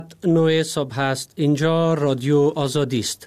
9 صبح است. اینجا رادیو آزادی است.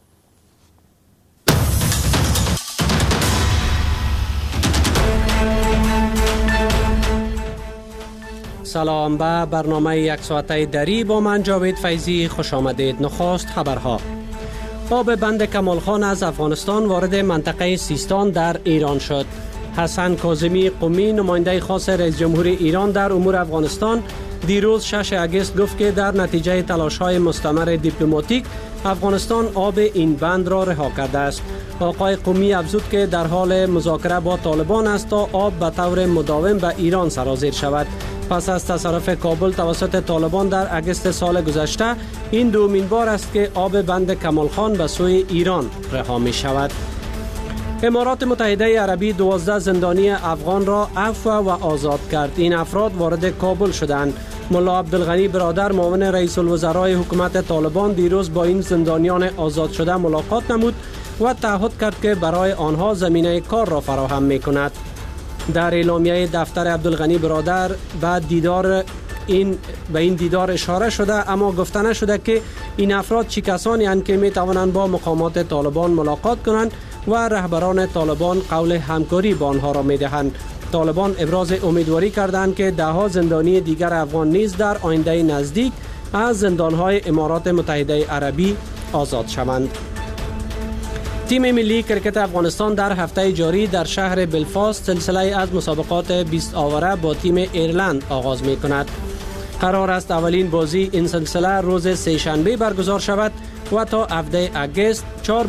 سلام به برنامه یک ساعته دری با من جاوید فیضی خوش آمدید. نخست خبرها. آب بند کمال خان از افغانستان وارد منطقه سیستان در ایران شد. حسن کاظمی قمی نماینده خاص رئیس جمهور ایران در امور افغانستان دیروز 6 اگست گفت که در نتیجه تلاش‌های مستمر دیپلماتیک افغانستان آب این بند را رها کرده است. آقای قمی افزود که در حال مذاکره با طالبان است تا آب به طور مداوم به ایران سرازیر شود. پس از تصرف کابل توسط طالبان در اگست سال گذشته این دومین بار است که آب بند کمال خان به سوی ایران رها می شود. امارات متحده عربی 12 زندانی افغان را عفو و آزاد کرد. این افراد وارد کابل شدند. ملا عبدالغنی برادر معاون رئیس الوزرای حکومت طالبان دیروز با این زندانیان آزاد شده ملاقات نمود و تعهد کرد که برای آنها زمینه کار را فراهم می کند. در اعلامیه دفتر عبدالغنی برادر به این دیدار اشاره شده، اما گفته نشده که این افراد چه کسانی اند که می توانند با مقامات طالبان ملاقات کنند و رهبران طالبان قول همکاری با آنها را می دهند. طالبان ابراز امیدواری کردند که دهها زندانی دیگر افغان نیز در آینده نزدیک از زندانهای امارات متحده عربی آزاد شوند. تیم ملی کرکت افغانستان در هفته جاری در شهر بلفاست سلسله از مسابقات 20 آوره با تیم ایرلند آغاز می کند. قرار است اولین بازی این سلسله روز سه‌شنبه برگزار شود و تا 7 اگست 4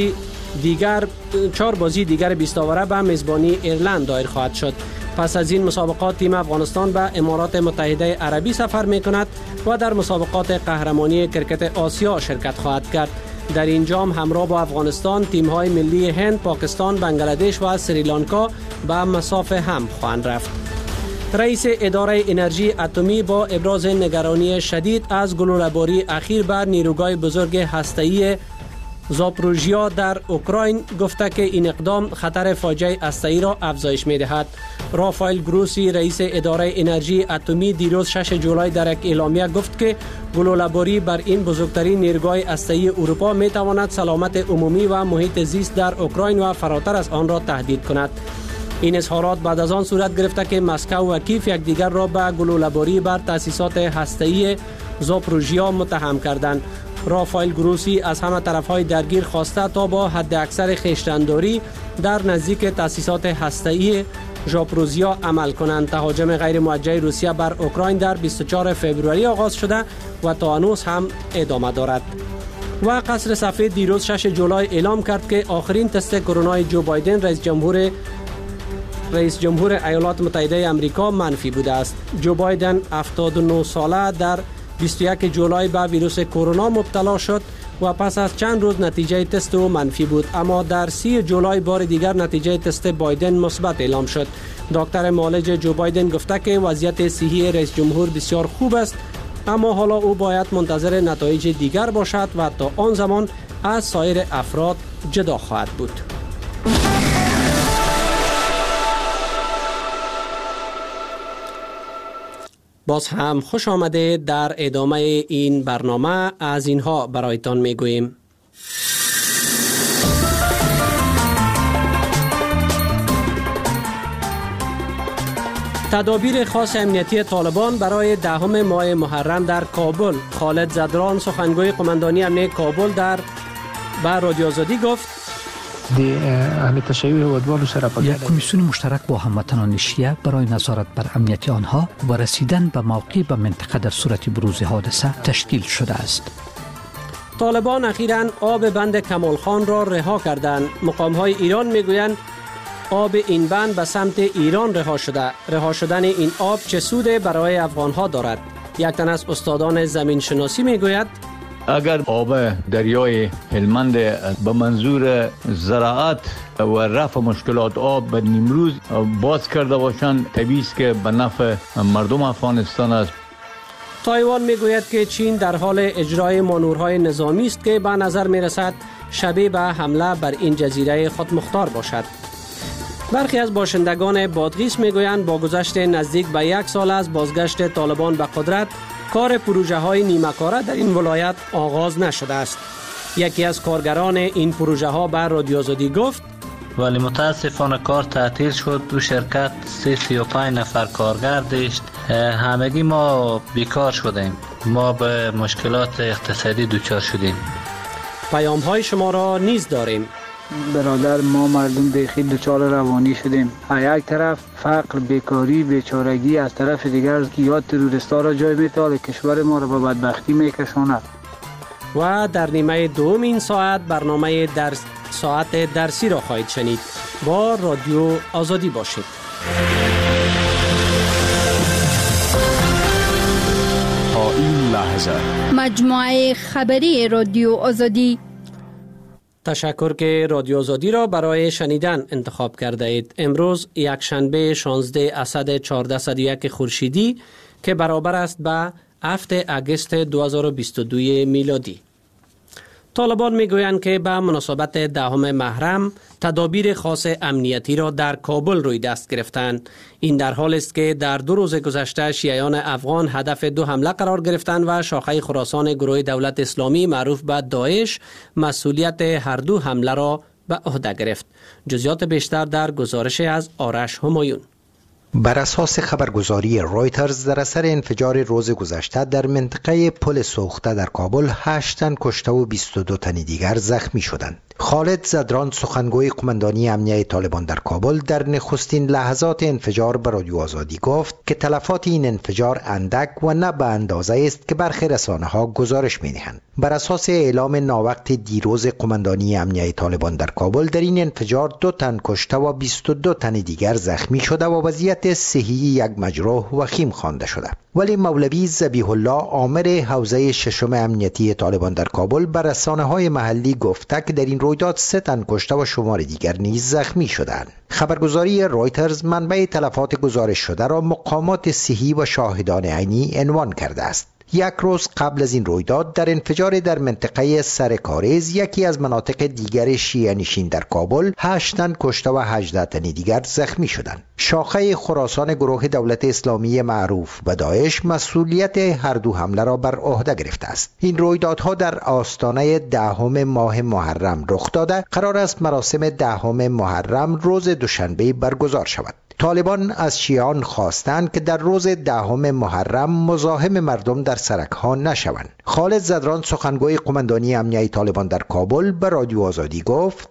بازی دیگر 20 آوره به میزبانی ایرلند دایر خواهد شد. پس از این مسابقات تیم افغانستان به امارات متحده عربی سفر می کند و در مسابقات قهرمانی کرکت آسیا شرکت خواهد کرد. در این جام همراه با افغانستان تیم‌های ملی هند، پاکستان، بنگلادش و سریلانکا به مسافه هم خواهند رفت. رئیس اداره انرژی اتمی با ابراز نگرانی شدید از گلوله‌باری اخیر بر نیروگاه بزرگ هسته‌ای زاپروژیا در اوکراین گفته که این اقدام خطر فاجعه هسته‌ای را افزایش می‌دهد. رافائل گروسی رئیس اداره انرژی اتمی دیروز 6 جولای در یک اعلامیه گفت که گلوله‌باری بر این بزرگترین نیروگاه هسته‌ای اروپا می‌تواند سلامت عمومی و محیط زیست در اوکراین و فراتر از آن را تهدید کند. این اظهارات بعد از آن صورت گرفته که مسکو و کیف یکدیگر را به گلوله‌باری بر تأسیسات هسته‌ای زاپروژیا متهم کردند. رافائل گروسی از همه طرف‌های درگیر خواسته تا با حد اکثر خویشتن‌داری در نزدیک تأسیسات هسته‌ای زاپروژیا عمل کنند. تهاجم غیر موجه روسیه بر اوکراین در 24 فوریه آغاز شده و تا هنوز هم ادامه دارد. و قصر سفید دیروز 6 جولای اعلام کرد که آخرین تست کرونا جو بایدن رئیس جمهور ایالات متحده آمریکا منفی بوده است. جو بایدن 79 ساله در 21 جولای به ویروس کرونا مبتلا شد و پس از چند روز نتیجه تست او منفی بود، اما در 30 جولای بار دیگر نتیجه تست بایدن مثبت اعلام شد. دکتر معالج جو بایدن گفته که وضعیت صحی رئیس جمهور بسیار خوب است، اما حالا او باید منتظر نتایج دیگر باشد و تا آن زمان از سایر افراد جدا خواهد بود. باز هم خوش آمده. در ادامه این برنامه از اینها برایتان میگوییم. تدابیر خاص امنیتی طالبان برای 10 ماه محرم در کابل. خالد زدران سخنگوی قماندانی امنیت کابل به رادیو آزادی گفت یک کمیسیون مشترک با هموطنان شیعه برای نظارت بر امنیت آنها و رسیدن به موقع به منطقه در صورت بروز حادثه تشکیل شده است. طالبان اخیراً آب بند کمال خان را رها کردند. مقام‌های ایران میگویند آب این بند به سمت ایران رها شده. رها شدن این آب چه سود برای افغان‌ها دارد؟ یک تن از استادان زمین شناسی میگوید اگر آب دریای هلمند به منظور زراعت و رفع مشکلات آب به نیمروز باز کرده باشند، طبیعی است که به نفع مردم افغانستان است. تایوان میگوید که چین در حال اجرای مانورهای نظامی است که به نظر میرسد شبیه به حمله بر این جزیره خودمختار باشد. برخی از باشندگان بادغیس میگویند با گذشت نزدیک به 1 سال از بازگشت طالبان به قدرت کار پروژه های نیمه‌کاره در این ولایت آغاز نشده است. یکی از کارگران این پروژه ها به رادیو آزادی گفت ولی متاسفانه کار تعطیل شد. دو شرکت 35 نفر کارگر داشت. همگی ما بیکار شدیم. ما به مشکلات اقتصادی دچار شدیم. پیام های شما را نیز داریم. برادر، ما مردم بیخی دچار روانی شدیم. از یک طرف فقر، بیکاری، بیچارگی، از طرف دیگر یا تروریستا را جای می‌تاله، کشور ما را به بدبختی میکشاند. و در نیمه دوم این ساعت برنامه ساعت درسی را خواهید شنید. با رادیو آزادی باشید. تا این لحظه مجموعه خبری رادیو آزادی. تشکر که رادیو آزادی را برای شنیدن انتخاب کرده اید. امروز یک شنبه 16 اسد 1401 خورشیدی که برابر است به 7 اگست 2022 میلادی. طالبان میگویند که به مناسبت 10 محرم تدابیر خاص امنیتی را در کابل روی دست گرفتند. این در حال است که در 2 روز گذشته شیعیان افغان هدف 2 حمله قرار گرفتند و شاخه خراسان گروه دولت اسلامی معروف به داعش مسئولیت هر 2 حمله را به عهده گرفت. جزئیات بیشتر در گزارش از آرش همایون. بر اساس خبرگزاری رویترز در اثر انفجار روز گذشته در منطقه پل سوخته در کابل 8 تن کشته و 22 تن دیگر زخمی شدند. خالد زدران سخنگوی قماندانی امنیه طالبان در کابل در نخستین لحظات انفجار به رادیو آزادی گفت که تلفات این انفجار اندک و نه به اندازه است که برخی رسانه‌ها گزارش می‌دهند. بر اساس اعلام ناوقت دیروز قماندانی امنیه طالبان در کابل در این انفجار 2 تن کشته و 22 تن دیگر زخمی شده و وضعیت صحی یک مجروح وخیم خوانده شده. ولی مولوی ذبیح الله آمر حوزه 6 امنیتی طالبان در کابل بر رسانه‌های محلی گفته که در این رویداد 3 تن کشته و شمار دیگر نیز زخمی شدند. خبرگزاری رویترز منبع تلفات گزارش شده را مقامات صحی و شاهدان عینی عنوان کرده است. 1 روز قبل از این رویداد در انفجار در منطقه سرکاریز یکی از مناطق دیگر شیعه نشین در کابل 8 تن کشته و 18 تن دیگر زخمی شدند. شاخه خراسان گروه دولت اسلامی معروف به داعش مسئولیت هر 2 حمله را بر عهده گرفته است. این رویدادها در آستانه 10 ماه محرم رخ داده. قرار است مراسم 10 محرم روز دوشنبه برگزار شود. طالبان از شیعیان خواستند که در روز 10 محرم مزاحم مردم در سرک‌ها نشوند. خالد زدران سخنگوی قماندانی امنیه طالبان در کابل به رادیو آزادی گفت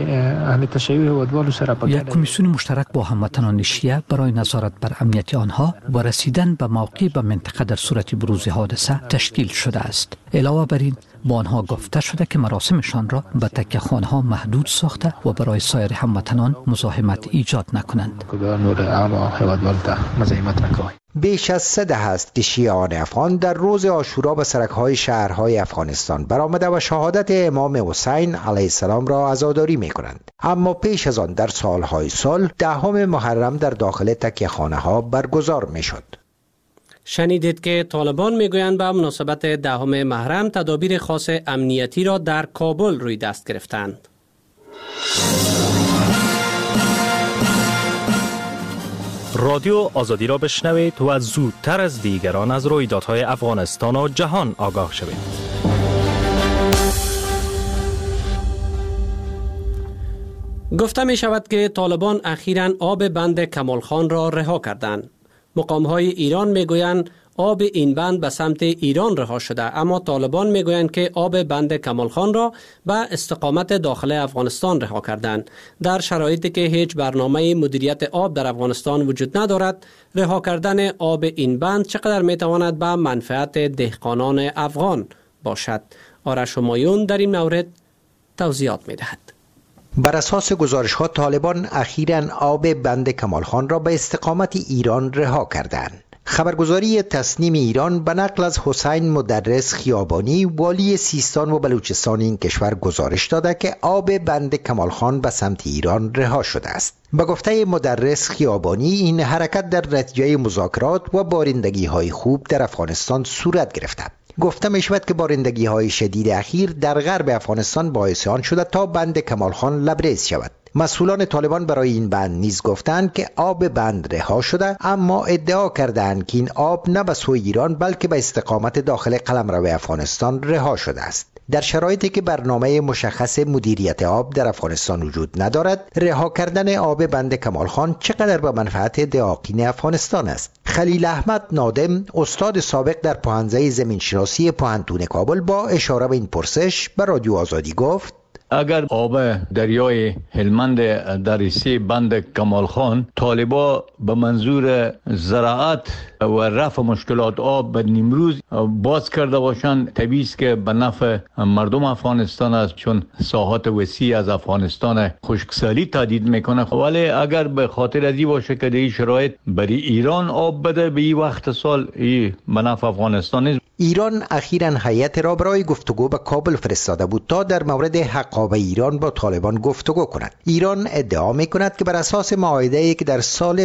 یک کمیسیون مشترک با هموطنان شیعه برای نظارت بر امنیت آنها و رسیدن به موقع به منطقه در صورت بروز حادثه تشکیل شده است. علاوه بر این با آنها گفته شده که مراسمشان را به تکیه‌خانه ها محدود ساخته و برای سایر هموطنان مزاحمت ایجاد نکنند. بیش از 3 دهه است که شیعیان افغان در روز عاشورا به سرک‌های شهرهای افغانستان برآمده و شهادت امام حسین علیه السلام را عزاداری می‌کنند. اما پیش از آن در سالهای صلح 10 محرم در داخل تکیه‌خانه‌ها برگزار می‌شد. شنیدید که طالبان میگویند به مناسبت 10 محرم تدابیر خاص امنیتی را در کابل روی دست گرفتند. رادیو آزادی را بشنوید و زودتر از دیگران از رویدادهای افغانستان و جهان آگاه شوید. گفته می شود که طالبان اخیراً آب بند کمال خان را رها کردند. مقام‌های ایران میگویند آب این بند به سمت ایران رها شده، اما طالبان میگویند که آب بند کمال خان را به استقامت داخل افغانستان رها کردند. در شرایطی که هیچ برنامه مدیریت آب در افغانستان وجود ندارد، رها کردن آب این بند چقدر میتواند به منفعت دهقانان افغان باشد؟ آرش همایون در این مورد توضیحات میدهد. بر اساس گزارش‌ها طالبان اخیراً آب بند کمال خان را به استقامت ایران رها کردند. خبرگزاری تصنیم ایران به نقل از حسین مدرس خیابانی والی سیستان و بلوچستان این کشور گزارش داده که آب بند کمال خان به سمت ایران رها شده است. به گفته مدرس خیابانی این حرکت در نتیجه مذاکرات و بارندگی‌های خوب در افغانستان صورت گرفته. گفته می شود که بارندگی‌های شدید اخیر در غرب افغانستان باعث آن شده تا بند کمال خان لبریز شود. مسئولان طالبان برای این بند نیز گفتند که آب بند رها شده، اما ادعا کردند که این آب نه به سوی ایران بلکه به استقامت داخل قلمرو افغانستان رها شده است. در شرایطی که برنامه مشخص مدیریت آب در افغانستان وجود ندارد، رها کردن آب بند کمال خان چقدر به منفعت دهاقین افغانستان است؟ خلیل احمد نادم، استاد سابق در پوهنځی زمینشناسی پوهنتون کابل، با اشاره به این پرسش به رادیو آزادی گفت: اگر آب دریای هلمند در ریسه بند کمال خان طالبا به منظور زراعت و رفع مشکلات آب به نیمروز باز کرده باشند، طبیعی است که به نفع مردم افغانستان است، چون ساحات وسیع از افغانستان خشکسالی تهدید میکنه. ولی اگر به خاطر ازی باشه که در این شرایط برای ایران آب بده به این وقت سال، این به نفع افغانستان است. ایران اخیراً هیئت را برای گفتگو به کابل فرستاده بود تا در مورد حق آب ایران با طالبان گفتگو کند. ایران ادعا می‌کند که بر اساس معاهده‌ای که در سال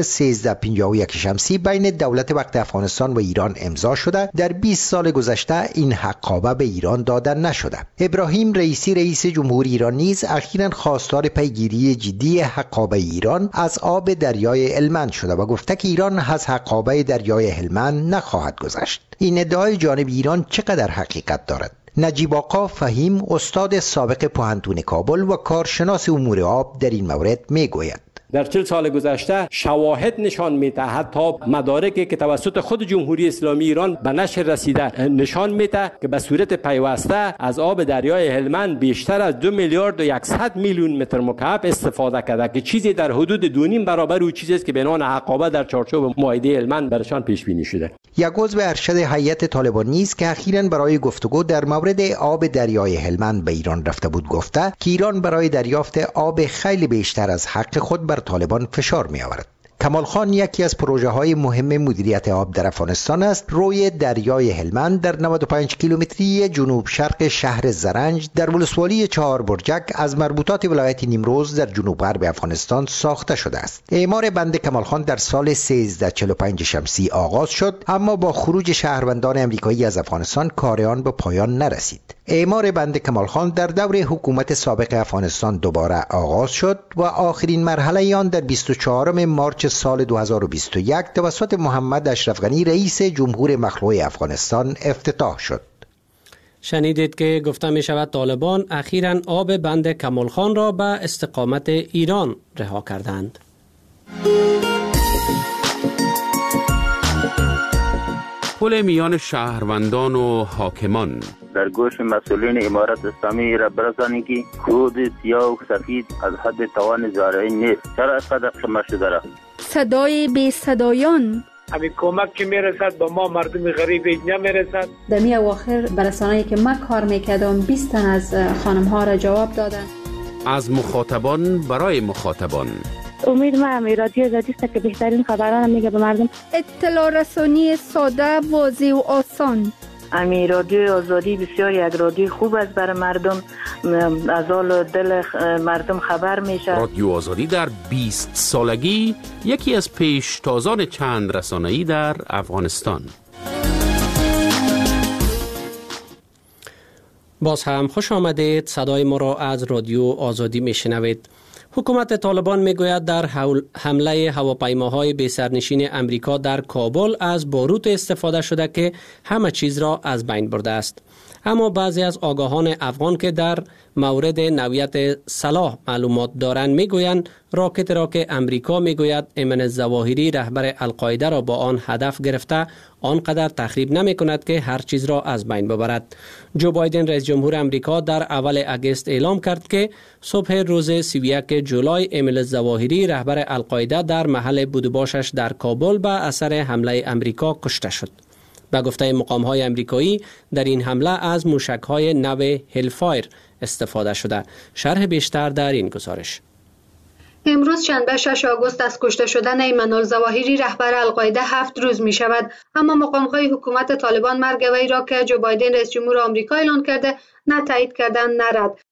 1351 شمسی بین دولت وقت افغانستان و ایران امضا شده، در 20 سال گذشته این حق آب به ایران داده نشده. ابراهیم رئیسی رئیس جمهوری ایران نیز اخیراً خواستار پیگیری جدی حق آب ایران از آب دریای هلمند شده و گفته که ایران از حق آب دریای هلمند نخواهد گذشت. این ادعای جانب ایران چقدر حقیقت دارد؟ نجیب آقا فهیم، استاد سابق پوهنتون کابل و کارشناس امور آب، در این مورد میگوید: در 40 سال گذشته شواهد نشان میده، حتی مدارکی که توسط خود جمهوری اسلامی ایران به نشر رسیده نشان میده که به صورت پیوسته از آب دریای هلمند بیشتر از 2 میلیارد و 100 میلیون متر مکعب استفاده کرده که چیزی در حدود 2.5 برابر او چیزی است که به عنوان حق آب در چارچوب معاهده هلمند برشان پیش بینی شده. یک عضو ارشد هیئت طالبان نیز که اخیراً برای گفتگو در مورد آب دریای هلمند به ایران رفته بود، گفته که ایران برای دریافت آب خیلی بیشتر از حق خود بر طالبان فشار می آورد. کمال خان یکی از پروژه های مهم مدیریت آب در افغانستان است. روی دریای هلمند در 95 کیلومتری جنوب شرق شهر زرنج در ولسوالی 4 برجک از مربوطات ولایت نیمروز در جنوب غرب افغانستان ساخته شده است. اعمار بند کمال خان در سال 1345 شمسی آغاز شد، اما با خروج شهروندان امریکایی از افغانستان کار آن به پایان نرسید. اعمار بند کمال خان در دور حکومت سابق افغانستان دوباره آغاز شد و آخرین مرحله آن در 24 مارچ سال 2021 توسط محمد اشرف غنی رئیس جمهور مخلوع افغانستان افتتاح شد. شنیدید که گفته می شود طالبان اخیراً آب بند کمال خان را به استقامت ایران رها کردند. پل میان شهروندان و حاکمان. در گوش مسئولین امارت اسلامی را برسانید که کود سیاه و سفید از حد توان زارعی نیست. چرا اینقدر قمه شده را؟ صدای بی صدایان. همین کمک که میرسد به ما مردم غریب نمیرسد. در می اواخر برسانه‌ای که من کار میکردم 20 تن از خانم ها را جواب دادن. از مخاطبان برای مخاطبان. امید ما هم رادیو آزادی است که بهترین خبران میگه به مردم. اطلاع رسانی ساده، واضح و آسان. امی رادیو آزادی بسیار یک رادیو خوب است برای مردم، از حال دل مردم خبر میشه. رادیو آزادی در 20 سالگی یکی از پیشتازان چند رسانه‌ای در افغانستان. باز هم خوش آمدید. صدای ما را از رادیو آزادی میشنوید. حکومت طالبان میگوید در حمله هواپیماهای بی سرنشین امریکا در کابل از باروت استفاده شده که همه چیز را از بین برده است. اما بعضی از آگاهان افغان که در مورد نوعیت سلاح معلومات دارند میگویند راکت را که امریکا میگوید ایمن الظواهری رهبر القاعده را با آن هدف گرفته آنقدر تخریب نمی کند که هر چیز را از بین ببرد. جو بایدن رئیس جمهور امریکا در اول اگست اعلام کرد که صبح روز 31 جولای ایمن الظواهری رهبر القاعده در محل بودباشش در کابل به اثر حمله امریکا کشته شد. به گفته مقام‌های امریکایی در این حمله از موشک‌های نو هلفایر استفاده شده. شرح بیشتر در این گزارش. امروز شنبه 6 آگوست از کشته شدن ایمن الظواهری رهبر القاعده 7 روز می شود، اما مقام‌های حکومت طالبان مرگ وی را که جو بایدن رئیس جمهور آمریکا اعلان کرده نه تایید کردند نه رد.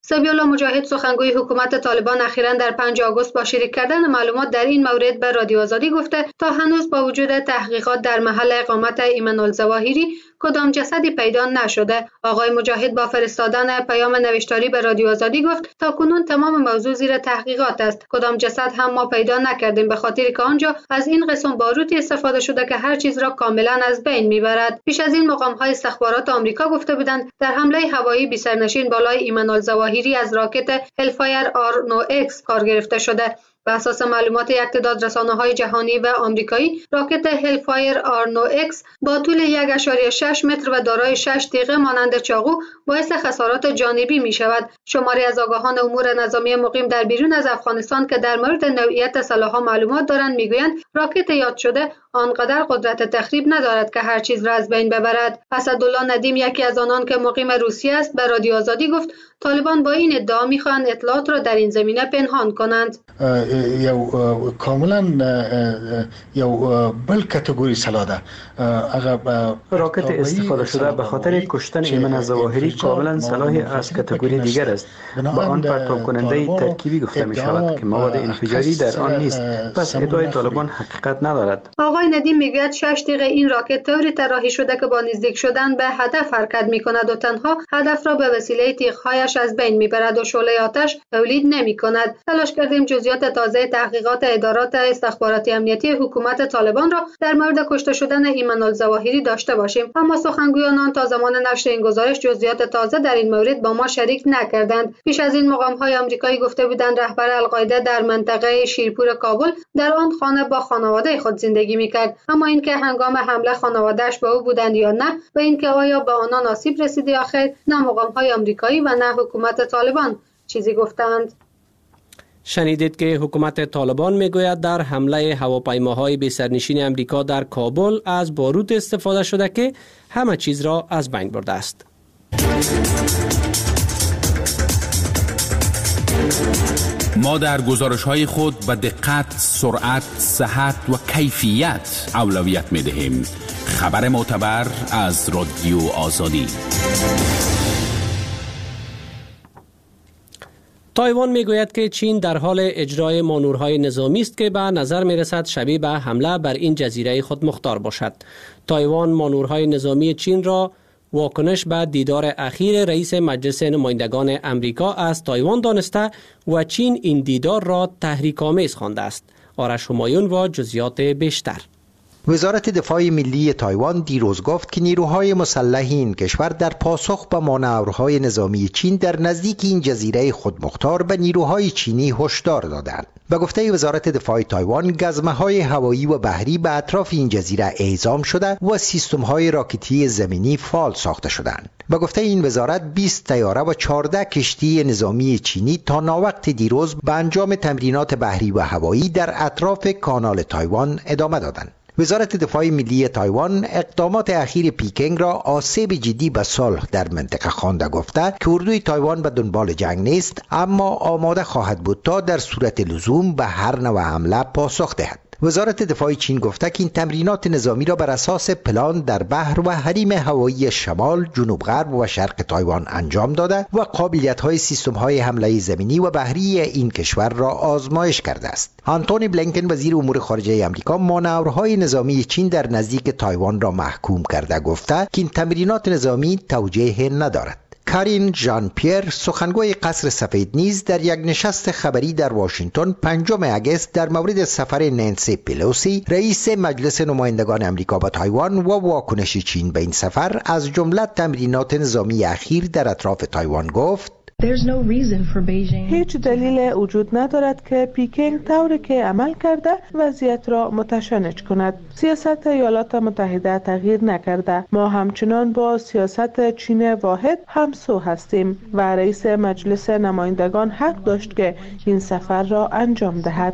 ذبیح الله مجاهد سخنگوی حکومت طالبان اخیراً در 5 آگوست با شریک کردن معلومات در این مورد به رادیو آزادی گفته تا هنوز با وجود تحقیقات در محل اقامت ایمن الظواهری کدام جسدی پیدا نشده. آقای مجاهد با فرستادن پیام نوشتاری به رادیو آزادی گفت تا کنون تمام موضوع زیر تحقیقات است. کدام جسد هم ما پیدا نکردیم، به خاطر که آنجا از این قسم باروتی استفاده شده که هر چیز را کاملا از بین میبرد. پیش از این مقام‌های استخبارات آمریکا گفته بودند در حمله هوایی بی سرنشین بالای ایمن الظواهری از راکت هلفایر R9X کار گرفته شده. بر اساس معلومات یک تعداد رسانه‌های جهانی و آمریکایی، راکت هلفایر R9X با طول 1.6 متر و دارای 6 تیغه مانند چاقو باعث خسارات جانبی می شود. شماری از آگاهان امور نظامی مقیم در بیرون از افغانستان که در مورد نوعیت سلاح‌ها معلومات دارند میگویند راکت یاد شده آنقدر قدرت تخریب ندارد که هر چیز را از بین ببرد. اسدالله ندیم یکی از آنان که مقیم روسیه است به رادیو آزادی گفت طالبان با این ادعا میخواهند اطلاعات را در این زمینه پنهان کنند. کاملا بل کاتگوری سلاح ده. راکت استفاده شده به خاطر کشتن ایمن الظواهری کاملا سلاحی از کاتگوری دیگر است. با آن پرتاب کننده ترکیبی گفته می شود که مواد انفجاری در آن نیست. پس ادعای طالبان حقیقت ندارد. آقای ندیم میگوید 6 تیغ این راکت طوری طراحی شده که با نزدیک شدن به هدف حرکت میکند و تنها هدف را به وسیله تیغ‌هایش از بین میبرد و شعله آتش تولید نمیکند. تلاش کردیم جزئیات تازه تحقیقات ادارات استخباراتی امنیتی حکومت طالبان را در مورد کشته شدن ایمن الظواهری داشته باشیم، اما سخنگویان تا زمان نشر این گزارش جزئیات تازه در این مورد با ما شریک نکردند. پیش از این مقام‌های آمریکایی گفته بودند رهبر القاعده در منطقه شیرپور کابل در آن خانه با خانواده خود زندگی میکرد، اما اینکه هنگام حمله خانواده‌اش با او بودند یا نه و اینکه آیا به آنان آسیب رسید یا خیر، نه مقام‌های آمریکایی و نه حکومت طالبان چیزی گفتند. شنیدید که حکومت طالبان میگوید در حمله هواپیماهای بی سرنشین امریکا در کابل از باروت استفاده شده که همه چیز را از بین برده است. ما در گزارش‌های خود به دقت، سرعت، صحت و کیفیت اولویت می‌دهیم. خبر معتبر از رادیو آزادی. تایوان میگوید که چین در حال اجرای مانورهای نظامی است که به نظر میرسد شبیه به حمله بر این جزیره خودمختار باشد. تایوان مانورهای نظامی چین را واکنش به دیدار اخیر رئیس مجلس نمایندگان امریکا از تایوان دانسته و چین این دیدار را تحریک‌آمیز خوانده است. آرش همایون و جزئیات بیشتر. وزارت دفاع ملی تایوان دیروز گفت که نیروهای مسلح این کشور در پاسخ به مانورهای نظامی چین در نزدیک این جزیره خودمختار به نیروهای چینی هشدار دادند. به گفته وزارت دفاع تایوان، گزمه‌های هوایی و بحری به اطراف این جزیره اعزام شده و سیستم‌های راکتی زمینی فعال ساخته شدند. به گفته این وزارت 20 طیاره و 14 کشتی نظامی چینی تا ناوقت دیروز به انجام تمرینات بحری و هوایی در اطراف کانال تایوان ادامه دادند. وزارت دفاع ملی تایوان اقدامات اخیر پیکنگ را آسیب جدی به صلح در منطقه خوانده گفته که اردوی تایوان به دنبال جنگ نیست، اما آماده خواهد بود تا در صورت لزوم به هر نوع حمله پاسخ دهد. وزارت دفاع چین گفته که این تمرینات نظامی را بر اساس پلان در بحر و حریم هوایی شمال، جنوب غرب و شرق تایوان انجام داده و قابلیت‌های سیستم‌های حمله زمینی و بحری این کشور را آزمایش کرده است. آنتونی بلینکن وزیر امور خارجه آمریکا مانورهای نظامی چین در نزدیک تایوان را محکوم کرده گفته که این تمرینات نظامی توجیه ندارد. کارین ژان پیر سخنگوی قصر سفید نیز در یک نشست خبری در واشنگتن 5 آگوست در مورد سفر نانسی پلوسی رئیس مجلس نمایندگان امریکا به تایوان و واکنش چین به این سفر از جمله تمرینات نظامی اخیر در اطراف تایوان گفت هیچ دلیل وجود ندارد که پیکنگ طوری که عمل کرده وضعیت را متشنج کند. سیاست ایالات متحده تغییر نکرده. ما همچنان با سیاست چین واحد همسو هستیم و رئیس مجلس نمایندگان حق داشت که این سفر را انجام دهد.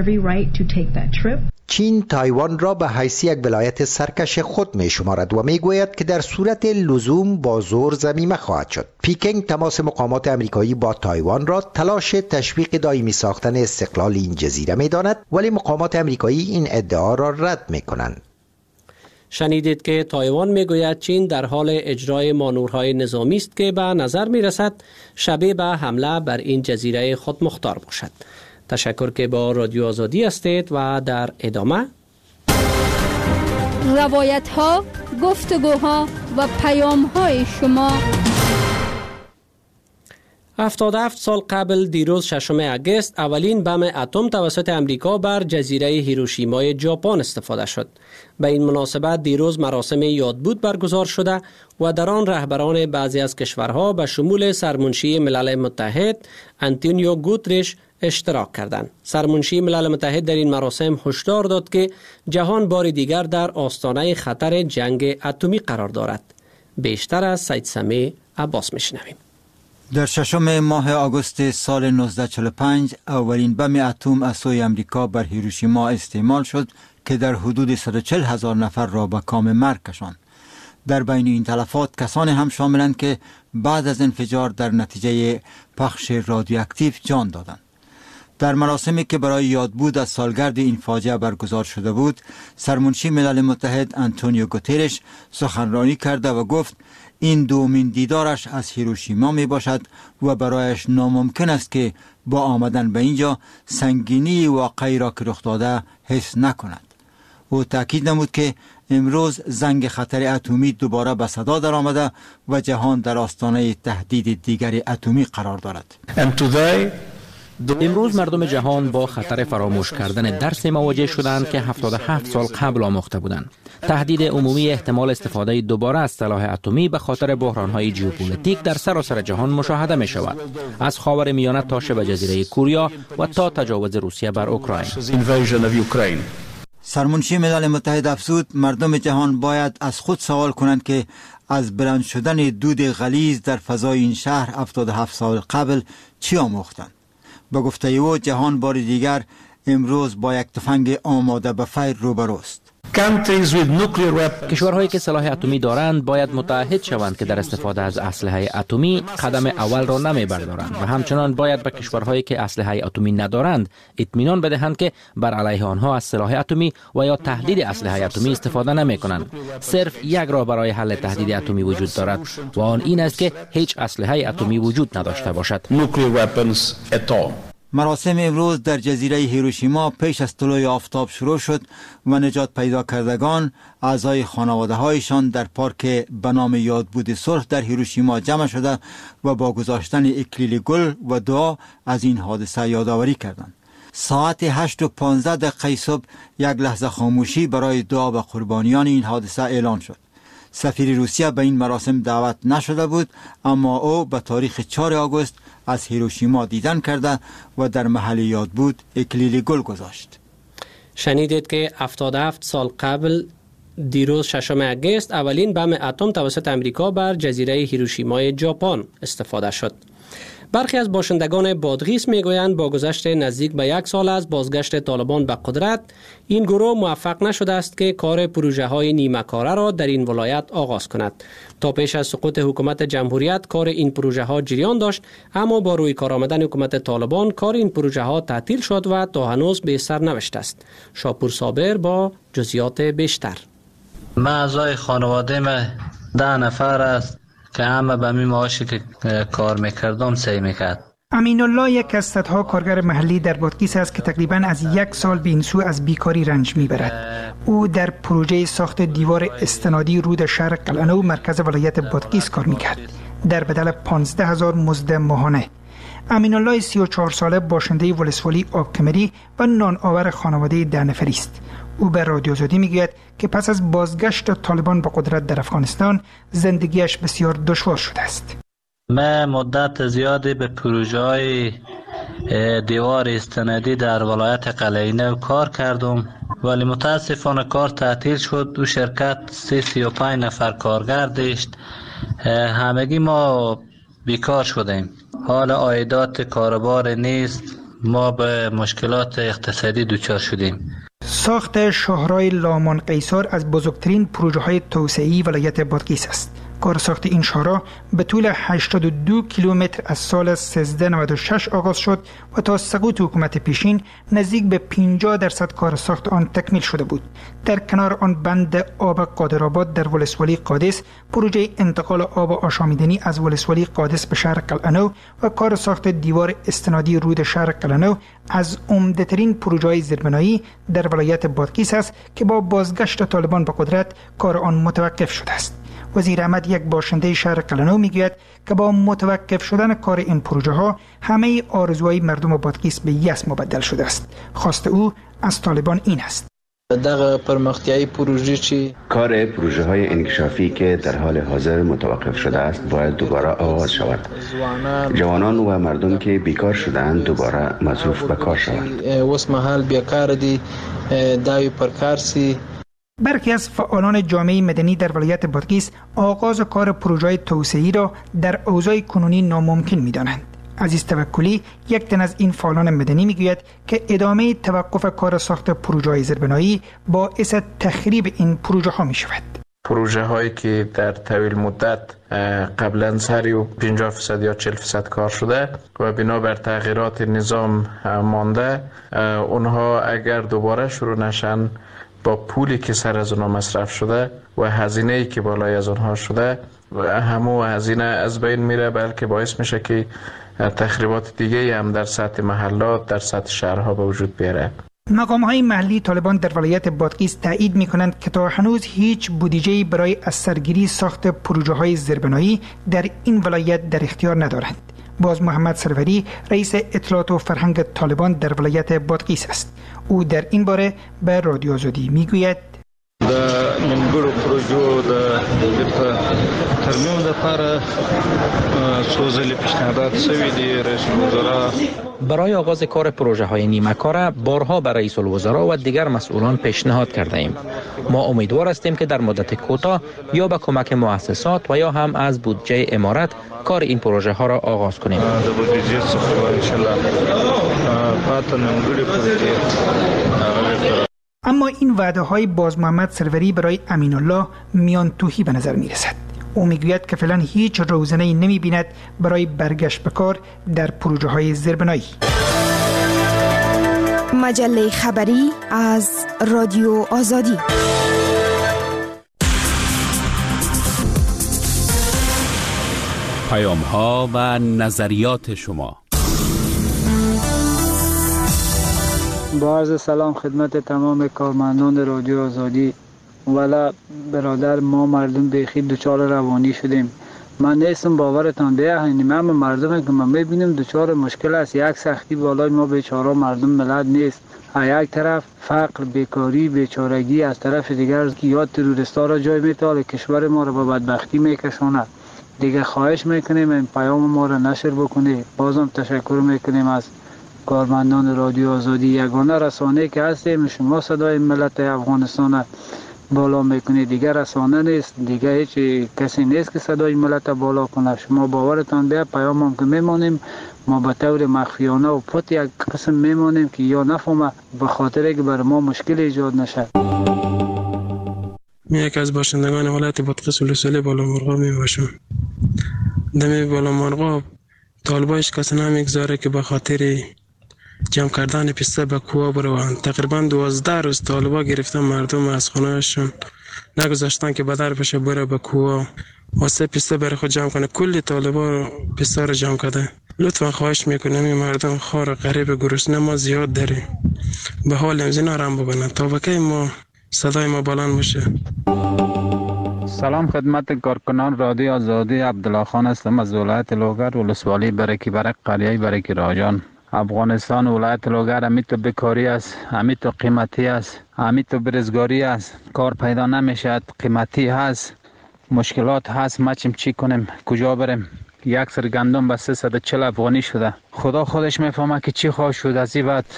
چین تایوان را به حیث یک ولایت سرکش خود می شمارد و می گوید که در صورت لزوم با زور ضمیمه خواهد شد. پیکنگ تماس مقامات امریکایی با تایوان را تلاش تشویق دائمی ساختن استقلال این جزیره می داند، ولی مقامات امریکایی این ادعا را رد می کنند. شنیدید که تایوان میگوید چین در حال اجرای مانورهای نظامی است که به نظر میرسد شبیه به حمله بر این جزیره خودمختار باشد. تشکر که با رادیو آزادی هستید و در ادامه روایت ها، گفتگوها و پیام های شما. 77 سال قبل دیروز 6 اگست اولین بم اتم توسط امریکا بر جزیره هیروشیمای ژاپن استفاده شد. به این مناسبت دیروز مراسم یادبود برگزار شده و در آن رهبران بعضی از کشورها به شمول سرمنشی ملل متحد آنتونیو گوترش اشتراک کردند. سرمنشی ملل متحد در این مراسم هشدار داد که جهان بار دیگر در آستانه خطر جنگ اتمی قرار دارد. بیشتر از سید سمی عباس میشنویم. در 6 ماه آگوست سال 1945 اولین بم اتم از سوی امریکا بر هیروشیما استعمال شد که در حدود 140,000 نفر را به کام مرگ کشاند. در بین این تلفات کسانی هم شاملند که بعد از انفجار در نتیجه پخش رادیواکتیو جان دادند. در مراسمی که برای یادبود از سالگرد این فاجعه برگزار شده بود، سرمنشی ملل متحد آنتونیو گوترش سخنرانی کرده و گفت این دومین دیدارش از هیروشیما می باشد و برایش ناممکن است که با آمدن به اینجا سنگینی واقعی را که رخ داده حس نکند. او تاکید نمود که امروز زنگ خطر اتمی دوباره به صدا در آمده و جهان در آستانه تهدید دیگر اتمی قرار دارد. امروز مردم جهان با خطر فراموش کردن درسی مواجه شدند که 77 سال قبل آموخته بودند. تهدید عمومی احتمال استفاده دوباره از سلاح اتمی به خاطر بحران‌های ژئوپلیتیک در سراسر جهان مشاهده می شود، از خاورمیانه تا شبه جزیره کوریا و تا تجاوز روسیه بر اوکراین. سرمنشی ملل متحد افزود مردم جهان باید از خود سوال کنند که از بلند شدن دود غلیظ در فضای این شهر 77 سال قبل چی آموختند. به گفته او جهان بار دیگر امروز با یک تفنگ آماده به فیر روبروست. کشورهایی که سلاح اتمی دارند باید متعهد شوند که در استفاده از اسلحه اتمی قدم اول را نمی بردارند و همچنان باید به کشورهایی که اسلحه اتمی ندارند اطمینان بدهند که بر علیه آنها از سلاح اتمی و یا تهدید اسلحه اتمی استفاده نمی کنند. صرف یک راه برای حل تهدید اتمی وجود دارد و آن این است که هیچ اسلحه اتمی وجود نداشته باشد. مراسم امروز در جزیره هیروشیما پیش از طلوع آفتاب شروع شد و نجات پیدا کردگان اعضای خانواده هایشان در پارک به نام یادبود صلح در هیروشیما جمع شده و با گذاشتن اکلیل گل و دعا از این حادثه یادآوری کردند. ساعت 8:15 صبح یک لحظه خاموشی برای دعا به قربانیان این حادثه اعلان شد. سفیر روسیه به این مراسم دعوت نشده بود، اما او به تاریخ 4 آگوست از هیروشیما دیدن کرده و در محل یادبود اکلیل گل گذاشت. شنیدید که 77 سال قبل دیروز 6 اگست اولین بم اتم توسط امریکا بر جزیره هیروشیمای ژاپن استفاده شد. برخی از باشندگان بادغیس میگویند با گذشت نزدیک به 1 سال از بازگشت طالبان به قدرت، این گروه موفق نشده است که کار پروژه های نیمه کاره را در این ولایت آغاز کند. تا پیش از سقوط حکومت جمهوریت کار این پروژه ها جریان داشت، اما با روی کار آمدن حکومت طالبان کار این پروژه ها تعطیل شد و تا هنوز به سر نوشته است. شاپور صابر با جزئیات بیشتر. من اعضای خانواده من 10 نفر است که همه به می معاشی که کار میکردم سعی میکرد. امین الله یک از صدها کارگر محلی در بادغیس است که تقریباً از 1 سال به این سو از بیکاری رنج میبرد. او در پروژه ساخت دیوار استنادی رود شهر قلعه‌نو مرکز ولایت بادغیس کار میکرد در بدل 15,000 مزد ماهانه. امین الله 34 ساله باشنده ولسوالی آبکمری و نان آور خانواده 10 نفری است. او به رادیو آزادی میگوید که پس از بازگشت طالبان به قدرت در افغانستان زندگیش بسیار دشوار شده است. من مدت زیادی به پروژه های دیوار استنادی در ولایت قلعه‌نو کار کردم، ولی متاسفانه کار تعطیل شد. دو شرکت 35 نفر کارگر داشت. همگی ما بیکار شدیم. حال عایدات کاربار نیست. ما به مشکلات اقتصادی دچار شدیم. ساخت شاهراه لامان قیصر از بزرگترین پروژه های توسعه‌ای ولایت بادغیس است. کار ساخت این شارع به طول 82 کیلومتر از سال 1396 آغاز شد و تا سقوط حکومت پیشین نزدیک به 50% کار ساخت آن تکمیل شده بود. در کنار آن بند آب قادرآباد در ولسوالی قادس، پروژه انتقال آب آشامیدنی از ولسوالی قادس به شهر قلعه‌نو و کار ساخت دیوار استنادی رود شهر قلعه‌نو از عمده‌ترین پروژه‌های زیربنایی در ولایت بادغیس است که با بازگشت طالبان به قدرت کار آن متوقف شده است. وزیر احمد، یک باشنده شهر قلعه‌نو، میگوید که با متوقف شدن کار این پروژه ها همه آرزوهای مردم بادغیس به یأس مبدل شده است. خواست او از طالبان این است: دغه پرمختیایی پروژه چی کار پروژه های انکشافی که در حال حاضر متوقف شده است باید دوباره آغاز شود. جوانان و مردم که بیکار شدند دوباره مصروف به کار شوند. اوس مهال بیکار دي داوی پرکارسی. برخی از فعالان جامعه مدنی در ولایت بادغیس آغاز کار پروژه توسعه‌ای را در اوضاع کنونی ناممکن می‌دانند. عزیز توکلی، یک تن از این فعالان مدنی، میگوید که ادامه توقف کار ساخت پروژه‌های زیربنایی باعث تخریب این پروژه ها می شود. پروژه هایی که در طویل مدت قبلا سری 50% یا 40% کار شده و بنابر تغییرات نظام مانده، اونها اگر دوباره شروع نشن با پولی که سر از اونها مصرف شده و هزینه‌ای که بالای از اونها شده و همو هزینه از بین میره، بلکه باعث میشه که تخریبات دیگه هم در سطح محلات، در سطح شهرها به وجود بیاره. مقام‌های محلی طالبان در ولایت بادغیس تایید می‌کنند که تا هنوز هیچ بودجه‌ای برای از سرگیری ساخت پروژه‌های زیربنایی در این ولایت در اختیار ندارند. باز محمد سروری، رئیس اطلاعات و فرهنگ طالبان در ولایت بادغیس است. او در این باره به رادیو آزادی میگوید: د نیمګړو پروژو د ترمیم لپاره څو ځلې پیشنهادات شوي دي. رئیس الوزرا برای آغاز کار پروژه های نیمه کاره بارها به رئیس الوزرا و دیگر مسئولان پیشنهاد کرده ایم. ما امیدوار هستیم که در مدت کوتاه یا به کمک مؤسسات و یا هم از بودجه امارت کار این پروژه ها را آغاز کنیم. اما این وعده های باز محمد سروری برای امین الله میان توهی به نظر می رسد. او میگوید که فعلا هیچ روزنه‌ای نمی بیند برای برگشت به کار در پروژه های زیربنایی. مجله خبری از رادیو آزادی. پیام‌ها و نظریات شما. با عرض سلام خدمت تمام کارمندان رادیو آزادی. ولی برادر، ما مردم بیخی دچار روانی شدیم. من نیستم باورتان بیه، من مردم که من میبینیم دچار مشکل است. یک سختی بالای ما بیچاره مردم ملت نیست. یک طرف فقر، بیکاری، بیچارگی، از طرف دیگر یا تروریستا را جای میتاله، کشور ما را به بدبختی میکشاند. دیگه خواهش میکنیم این پیام ما را نشر بکنید. بازم تشکر میکنیم از کارمندان رادیو آزادی. یگانه رسانه که هستیم، شما صدای ملت افغانستان بالا میکنید. دیگر رسانه نیست، دیگر هیچ کسی نیست که صدای ملت بالا کنه. شما باورتان بیه، پیام هم که میمانیم ما به طور مخفیانه و پت یک قسم میمانیم که یا نفهمه، به خاطر که بر ما مشکل ایجاد نشه. یک از باشندگان ولایت بادغیس ولسوالی بالامرغاب میباشم. دمی بالامرغاب طالبایش کسی نمیگذاره که به خاطر جمع کردن پسته به کوه بروند. تقریبا 12 روز طالبا گرفتن مردم از خونهشون، نگذاشتن که بدر بشه بره به کوه واسه پسته بره خود جمع کنه. کلی طالبا پسته رو جمع کرده. لطفا خواهش میکنم این مردم خار غریب گرسنه ما زیاد داریم، به حال امزینا رم ببنن تا بکی ما صدای ما بلند بشه. سلام خدمت کارکنان رادیو آزادی. عبدالله خان هستم از ولایت لوگر، ولسوالی برکی برک، قریه برکی راجان. افغانستان ولایت لوگر همی تو بیکاری است، همی تو قیمتی است، همی تو برزگاری است، کار پیدا نمیشد، قیمتی هست، مشکلات هست. ما چی کنیم؟ کجا بریم؟ یک سر گندم به 340 افغانی شده. خدا خودش میفهمه که چی خواهد شد از این بعد.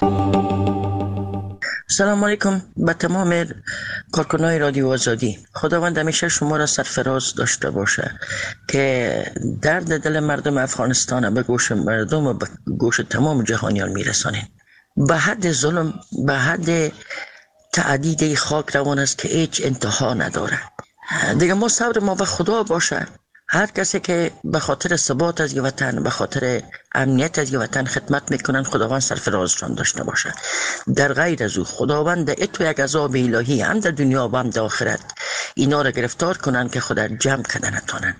سلام علیکم به تمام کارکنان رادیو آزادی. خداوند همیشه شما را سرفراز داشته باشه که درد دل مردم افغانستان به گوش مردم و به گوش تمام جهانیان میرسانید. به حد ظلم، به حد تعدید خاک روان است که هیچ انتها نداره. دیگه ما صبر ما به خدا باشه. هر کسی که به خاطر ثبات از وطن، به خاطر امنیت از وطن خدمت میکنن، خداوند سرفرازشان داشته باشه. در غیر از او خداوند اتو یک عذاب الهی هم در دنیا و هم در آخرت اینا را گرفتار کنن که خدا جمع کنن نتونن.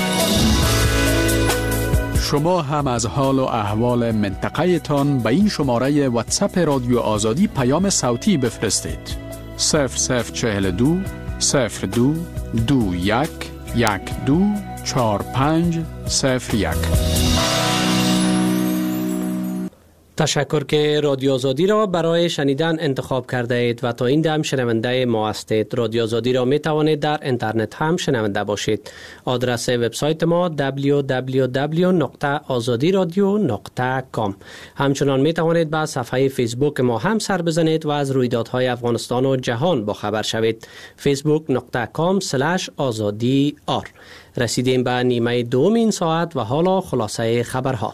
شما هم از حال و احوال منطقه تان به این شماره واتساپ رادیو آزادی پیام صوتی بفرستید. 0042 02 21 12 45 01. تشکر که رادیو آزادی را برای شنیدن انتخاب کرده اید و تا این دم شنونده ما هستید. رادیو آزادی را می توانید در اینترنت هم شنونده باشید. آدرس وبسایت ما www.azadiradio.com. همچنان می توانید به صفحه فیسبوک ما هم سر بزنید و از رویدادهای افغانستان و جهان با خبر شوید. facebook.com/azadi.r. رسیدیم به نیمه دوم این ساعت و حالا خلاصه خبرها.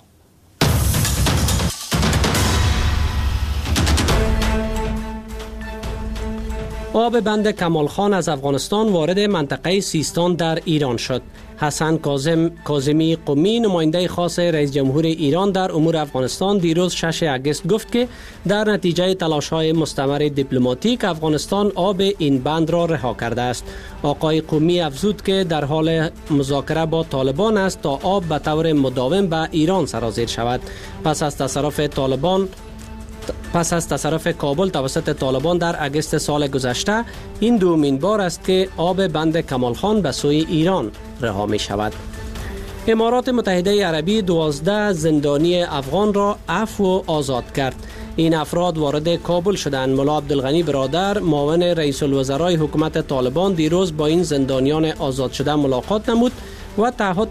آب بند کمال خان از افغانستان وارد منطقه سیستان در ایران شد. حسن کاظمی قمی، نماینده خاص رئیس جمهور ایران در امور افغانستان، دیروز 6 اگست گفت که در نتیجه تلاش‌های مستمر دیپلماتیک افغانستان آب این بند را رها کرده است. آقای قمی افزود که در حال مذاکره با طالبان است تا آب به طور مداوم به ایران سرازیر شود. پس از تصرف کابل توسط طالبان در اگست سال گذشته، این دومین بار است که آب بند کمال خان به سوی ایران رها می شود. امارات متحده عربی 12 زندانی افغان را عفو و آزاد کرد. این افراد وارد کابل شدند. ملا عبدالغنی برادر، معاون رئیس الوزرای حکومت طالبان، دیروز با این زندانیان آزاد شده ملاقات نمود و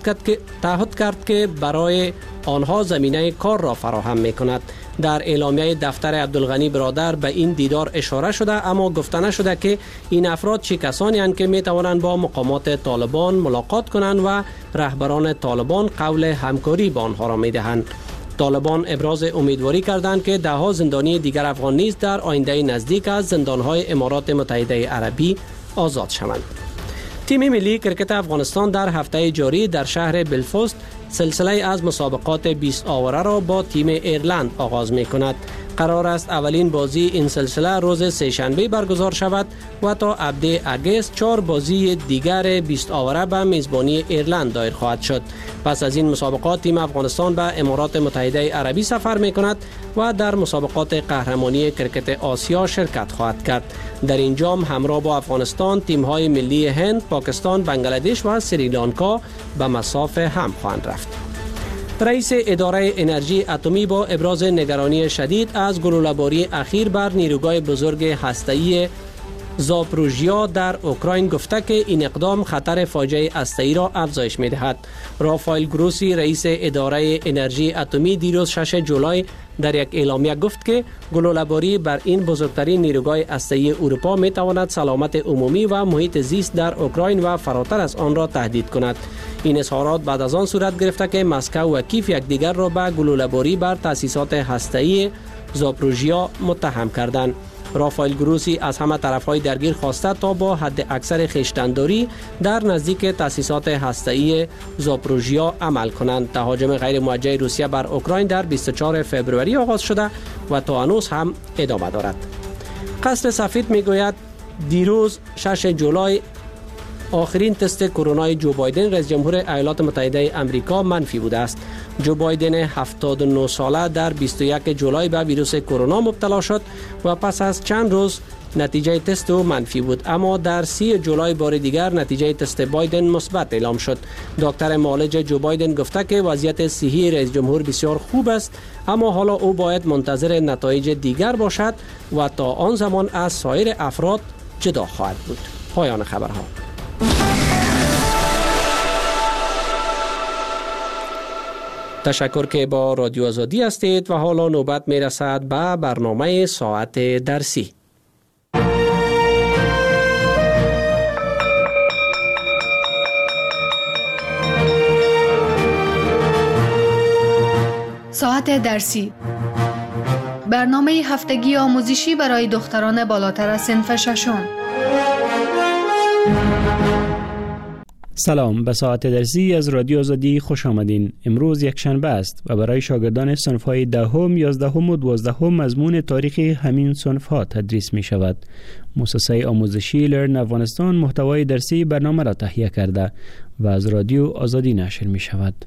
تعهد کرد که برای آنها زمینه کار را فراهم می کند. در اعلامیه دفتر عبدالغنی برادر به این دیدار اشاره شده، اما گفته نشده که این افراد چه کسانی هستند که می توانند با مقامات طالبان ملاقات کنند و رهبران طالبان قول همکاری با آنها را می دهند. طالبان ابراز امیدواری کردند که 10 زندانی دیگر افغان نیز در آینده نزدیک از زندانهای امارات متحده عربی آزاد شوند. تیم ملی کرکت افغانستان در هفته جاری در شهر بلفاست سلسله از مسابقات 20 آوره را با تیم ایرلند آغاز می کند. قرار است اولین بازی این سلسله روز سه‌شنبه برگزار شود و تا 17 اگست 4 بازی دیگر 20 آوره به میزبانی ایرلند دایر خواهد شد. پس از این مسابقات تیم افغانستان به امارات متحده عربی سفر می کند و در مسابقات قهرمانی کرکت آسیا شرکت خواهد کرد. در این جام همراه با افغانستان تیم‌های ملی هند، پاکستان، بنگلادش و سریلانکا به مصاف هم خواهند رفت. رئیس اداره انرژی اتمی با ابراز نگرانی شدید از گلوله‌باری اخیر بر نیروگاه بزرگ هسته‌ای زاپروژیا در اوکراین گفته که این اقدام خطر فاجعه هسته‌ای را افزایش می‌دهد. رافائل گروسی، رئیس اداره انرژی اتمی، دیروز 6 جولای در یک اعلامیه گفت که گلوله‌باری بر این بزرگترین نیروگاه هسته‌ای اروپا می‌تواند سلامت عمومی و محیط زیست در اوکراین و فراتر از آن را تهدید کند. این اظهارات بعد از آن صورت گرفته که مسکو و کیف یکدیگر را به گلوله‌باری بر تأسیسات هسته‌ای زاپروژیا متهم کردند. رافائل گروسی از همه طرف‌های درگیر خواسته تا با حد اکثر خویشتن‌داری در نزدیک تأسیسات هسته‌ای زاپروژیا عمل کنند. تهاجم غیر موجه روسیه بر اوکراین در 24 فوریه آغاز شده و تا هنوز هم ادامه دارد. قصر سفید میگوید دیروز 6 جولای آخرین تست کرونا جو بایدن رئیس جمهور ایالات متحده آمریکا منفی بوده است. جو بایدن 79 ساله در 21 جولای به ویروس کرونا مبتلا شد و پس از چند روز نتیجه تست او منفی بود، اما در 30 جولای بار دیگر نتیجه تست بایدن مثبت اعلام شد. دکتر معالج جو بایدن گفته که وضعیت صحی رئیس جمهور بسیار خوب است، اما حالا او باید منتظر نتایج دیگر باشد و تا آن زمان از سایر افراد جدا خواهد بود. پایان خبرها. تشکر که با رادیو آزادی هستید و حالا نوبت می رسد به برنامه ساعت درسی. ساعت درسی، برنامه هفتگی آموزشی برای دختران بالاتر از صنف ششم. سلام، به ساعت درسی از رادیو آزادی خوش آمدین. امروز یک شنبه است و برای شاگردان صنف‌های 10ام، 11ام و 12ام مضمون تاریخ همین صنف‌ها تدریس می شود. مؤسسه آموزشی لرن افغانستان محتوای درسی برنامه را تهیه کرده و از رادیو آزادی نشر می شود.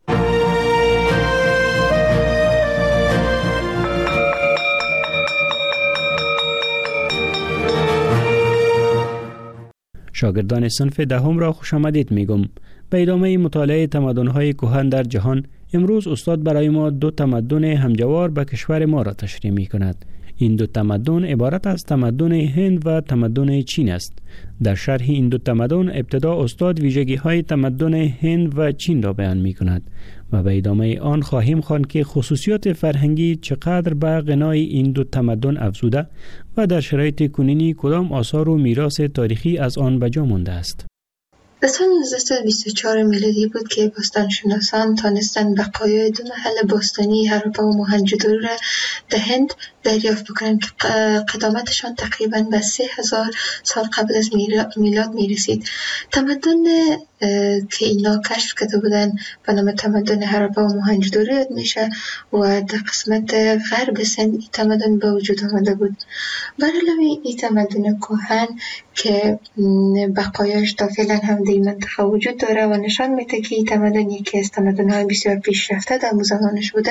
شاگردان صنف 10ام را خوش آمدید میگم. به ادامه مطالعه تمدن‌های کهن در جهان، امروز استاد برای ما دو تمدن همجوار به کشور ما را تشریح می‌کند. این دو تمدن عبارت از تمدن هند و تمدن چین است. در شرح این دو تمدن ابتدا استاد ویژگی‌های تمدن هند و چین را بیان می‌کند و به ادامه آن خواهیم خواند که خصوصیات فرهنگی چقدر به غنای این دو تمدن افزوده و در شرایط کنونی کدام آثار و میراث تاریخی از آن به جا مانده است. در سال 1924 میلادی بود که باستانشناسان تانستند بقایای دو محل باستانی هراپا و موهنجودارو را در هند دریافت بکنند که قدامتشان تقریباً به 3000 سال قبل از میلاد میرسید. تمدن که اینا کشف کرده بودن به نام تمدن هراپا و موهنجودارو یاد میشه و در قسمت غرب سند این تمدن به وجود آمده بود. بر علاوه این تمدن کهن که بقایاش تا فعلا هم در این منطقه وجود داره و نشان میده که این تمدن یکی از تمدن‌های بسیار پیشرفته در زمانش بوده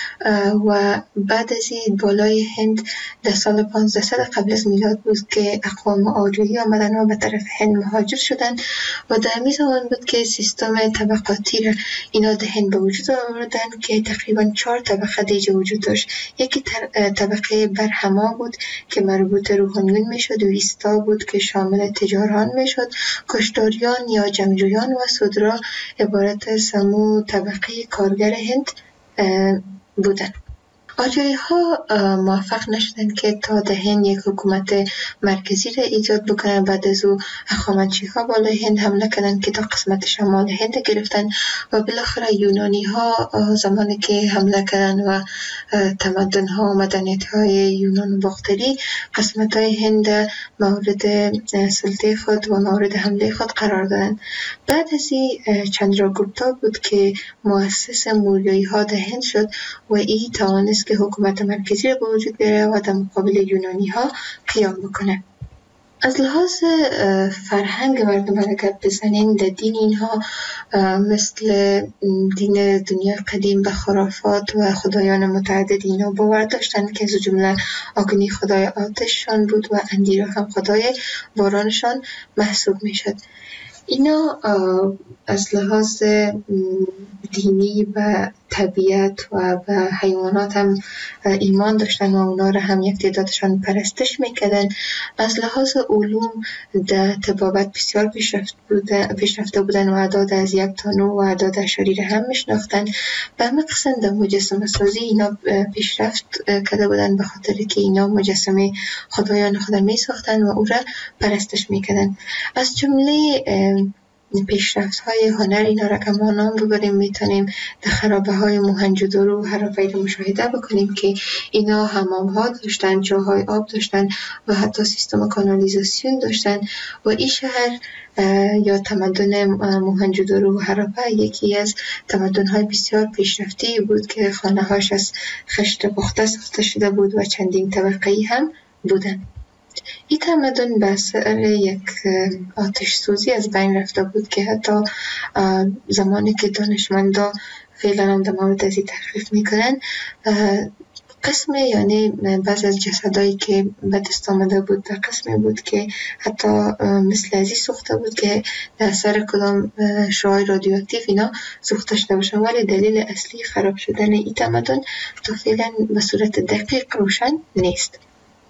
و بعد از این بالای هند در سال 1500 قبل از میلاد بود که اقوام آریایی آمدن و به طرف هند مهاجر شدن و در همین زمان بود که سیستم طبقاتی را اینا در هند به وجود آوردن که تقریبا 4 طبقه دیگه وجود داشت. یکی طبقه برهما بود که مربوط روحانیون میشد، ویستا بود که شامل تجاران میشد، کشتاریان یا جنگجویان و سودرا عبارت از سمو طبقه کارگر هند بودند. آریایی ها موفق نشدند که تا در هند یک حکومت مرکزی را ایجاد بکنند. بعد از او هخامنشی ها بالای هند حمله کردند که تا قسمت شمال هند گرفتند و بالاخره یونانی ها زمانی که حمله کردند و تمدن ها و مدنیت های یونان باختری قسمت های هند مورد سلطه خود و مورد حمله خود قرار دادند. بعد از این چندراگوپتا بود که مؤسس موریایی ها در هند شد و این توانست که حکومت مرکزی را به وجود بیاره و در مقابل یونانی ها قیام بکنه. از لحاظ فرهنگ مردم اگر بزنین در دین اینها مثل دین دنیا قدیم به خرافات و خدایان متعدد اینا باور داشتن که از جمله آگنی خدای آتششان بود و اندیرا هم خدای بارانشان محسوب می شد. اینا از لحاظ دینی و طبیعت و به حیوانات هم ایمان داشتن و اونا را هم یک تعدادشان پرستش میکردن. از لحاظ علوم در طبابت بسیار پیشرفته بودن و اعداد از 1 تا 9 و اعداد اعشاری را هم میشناختن. به همه قسم در مجسمه سازی اینا پیشرفت کرده بودن به خاطر که اینا مجسمه خدایان خود میساختن و او را پرستش میکردن. از جمله پیشرفت های هنر اینا را که ما نام ببریم میتونیم در خرابه های موهنجودارو و هراپا را مشاهده بکنیم که اینا حمام ها داشتن، جاهای آب داشتن و حتی سیستم کانالیزاسیون داشتن و این شهر یا تمدن موهنجودارو و هراپا یکی از تمدن های بسیار پیشرفته بود که خانه هاش از خشت پخته ساخته شده بود و چندین طبقه‌ای هم بودن. این تمدن به اثر یک آتش سوزی از بین رفته بود که حتی زمانی که دانشمندا فعلا هم در مورد از این تحقیق میکنن قسم یعنی بعض از جسدایی که به دست آمده بود در قسمی بود که حتی مثل ازی سوخته بود که در اثر کدام شعاع رادیواکتیو اینا سوخته شده باشه، ولی دلیل اصلی خراب شدن این تمدن تا فعلا به صورت دقیق روشن نیست.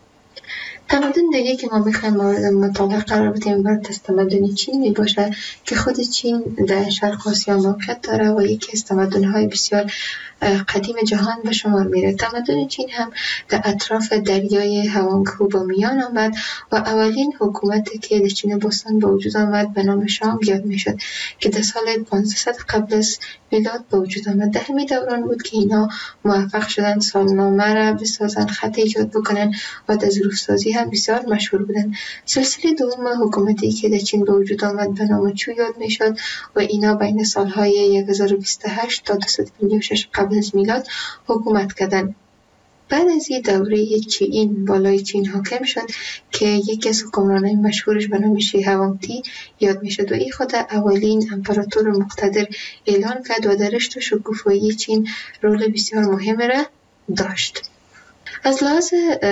تمدن دیگه که ما میخوایم مورد مطالعه قرار بدیم برای تمدن چین می باشه که خود چین در شرق آسیا موقعیت داره و یکی از تمدن‌های بسیار قدیم جهان به شمار میره. تمدن چین هم در اطراف دریای هوانگهو به میان آمد و اولین حکومتی که در چین باستان به وجود آمد به نام شانگ یاد میشد که در سال 1500 قبل از میلاد به وجود آمد. در همین دوران بود که اینا موفق شدن سالنامه را بسازن، خط ایجاد بکنن و در ظروف سازی هم بسیار مشهور بودند. سلسله دوم حکومتی که در چین به وجود آمد به نام چو یاد می شد و اینا بین سالهای 1028 تا 256 قبل از میلاد حکومت کردند. بعد از این دوره چین بالای چین حاکم شد که یکی از حکمرانای مشهورش به نام شی هوانگتی یاد می شد و این خود اولین امپراتور مقتدر اعلان کرد و در رشد و شکوفایی چین رول بسیار مهم را داشت. از لحاظ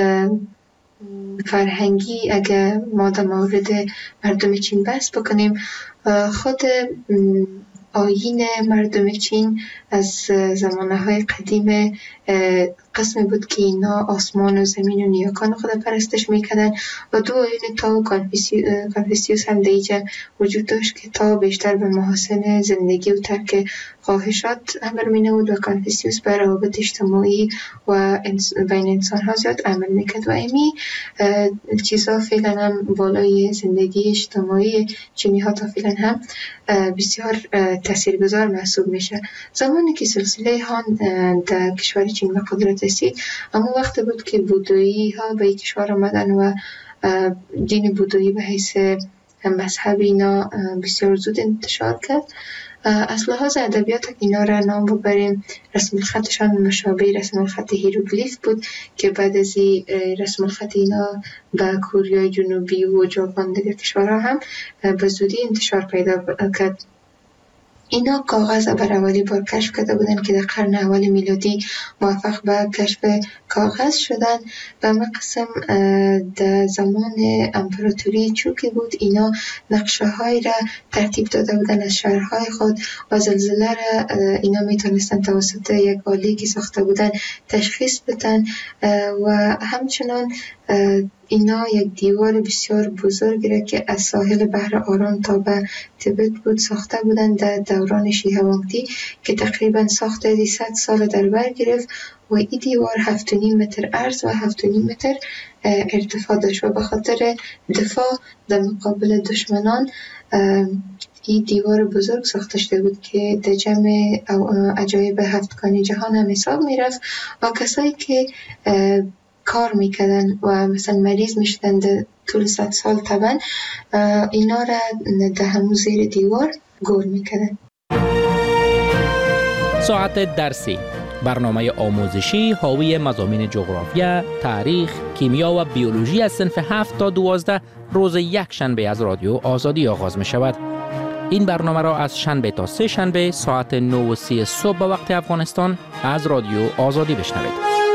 فرهنگی اگر ما در مورد مردم چین بحث بکنیم، خود آیین مردم چین از زمانهای قدیم قسمی بود که اینا آسمان و زمین و نیاکان خود پرستش میکردن و دو آیین تا و کانفوسیوس هم دیجا وجود داشت که تا بیشتر به محاسن زندگی و ترک خواهشات امر مینود و کانفوسیوس به روابط اجتماعی و بین انسان ها زیاد عمل میکرد و امی چیزها فعلا هم بالای زندگی اجتماعی چینی ها تا فعلا هم بسیار تاثیرگذار محسوب میشه. زمانی که سلسله هان در کشور چین به قدرت رسید، اما وقت بود که بودایی ها به کشور آمدن و دین بودایی به حیث مذهب اینا بسیار زود انتشار کرد. از لحاظ ادبیات اینا را نام ببریم، رسم الخطشان مشابه رسم الخط هیروگلیف بود که بعد از رسم الخط اینا به کره جنوبی و ژاپن دیگر کشورها هم به زودی انتشار پیدا کرد. اینا کاغذ بر اولی بار کشف کرده بودند که در قرن اول میلادی موفق به کشف کاغذ شدند. به مقسم در زمان امپراتوری چو که بود، اینا نقشه های را ترتیب داده بودند از شهرهای خود و زلزله را اینا میتونستند توسط یک آله که ساخته بودند تشخیص بدن و همچنان اینا یک دیوار بسیار بزرگی را که از ساحل بحر آرام تا به تبت بود ساخته بودند در دوران شی هوانگتی که تقریبا ساخت 100 سال در بر گرفت و این دیوار 7.5 متر عرض و 7.5 متر ارتفاع داشت و به خاطر دفاع در مقابل دشمنان این دیوار بزرگ ساخته شده بود که در جمع عجایب هفتگانی جهان هم حساب می رفت و کسایی که کار میکردن و مثلا مریض میشدن در طول 100 سال طبعا اینا را در همون زیر دیوار گور میکردن. ساعت درسی، برنامه آموزشی حاوی مضامین جغرافیا، تاریخ، کیمیا و بیولوژی از صنف 7 تا 12 روز یک شنبه از رادیو آزادی آغاز می شود. این برنامه را از شنبه تا سه شنبه ساعت 9:30 صبح به وقت افغانستان از رادیو آزادی بشنوید.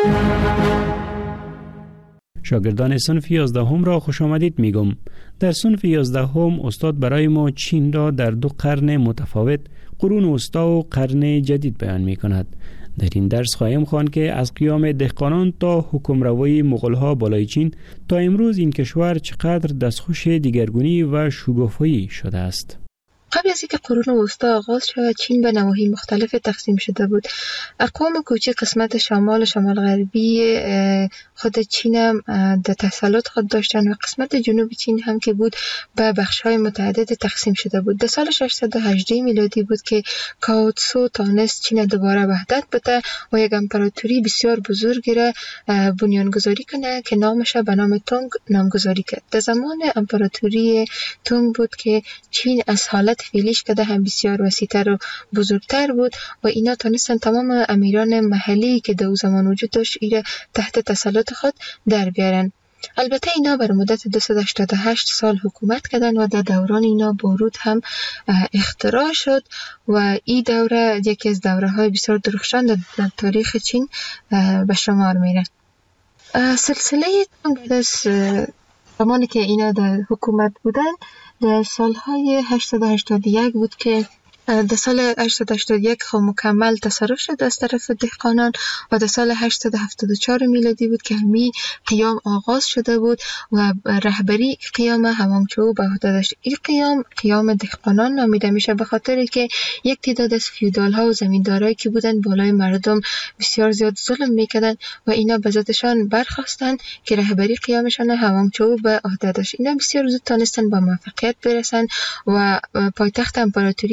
شاگردان صنف 11 را خوش آمدید میگم. در صنف 11 استاد برای ما چین را در 2 قرن متفاوت، قرون وسطی و قرن جدید بیان می کند. در این درس خواهیم خواند که از قیام دهقانان تا حکمروی مغول‌ها بالای چین تا امروز این کشور چقدر دستخوش دیگرگونی و شکوفایی شده است. قبل از اینکه قرون وسطی آغاز شود، چین به نواحی مختلف تقسیم شده بود. اقوام کوچک قسمت شمال و شمال غربی خود چین هم در تسلط خود داشتن و قسمت جنوب چین هم که بود به بخش‌های متعدد تقسیم شده بود. در سال 618 میلادی بود که کاو تسو تانست چین دوباره وحدت بده و یک امپراتوری بسیار بزرگی را بنیانگذاری کنه که نامش به نام تونگ نامگذاری کرد. در زمان امپراتوری تونگ بود که چین از حالت فعلیش که هم بسیار وسیع‌تر و بزرگتر بود و اینا تانستن تمام امیران محلی که در زمان وجود داشت ایره تحت تسلط خود در بیارن. البته اینا بر مدت 288 سال حکومت کردن و در دوران اینا باروت هم اختراع شد و این دوره یکی از دوره‌های بسیار درخشان در تاریخ چین به شمار میره. سلسله بعد از زمانی که اینا در حکومت بودن در سالهای 881 بود که در سال 881 خب مکمل تصرف شد از طرف دهقانان و در سال 874 میلادی بود که همین قیام آغاز شده بود و رهبری قیام هوانگچو به عهده داشت. این قیام دهقانان نامیده میشه به خاطر که یک تعداد از فیودال ها و زمیندارایی که بودن بالای مردم بسیار زیاد ظلم میکردن و اینا به ذاتشان برخواستن که رهبری قیامشان هوانگچو به عهده داشت. اینا بسیار زود تونستن با موفقیت برسن و پایتخت امپراتوری تانگ هم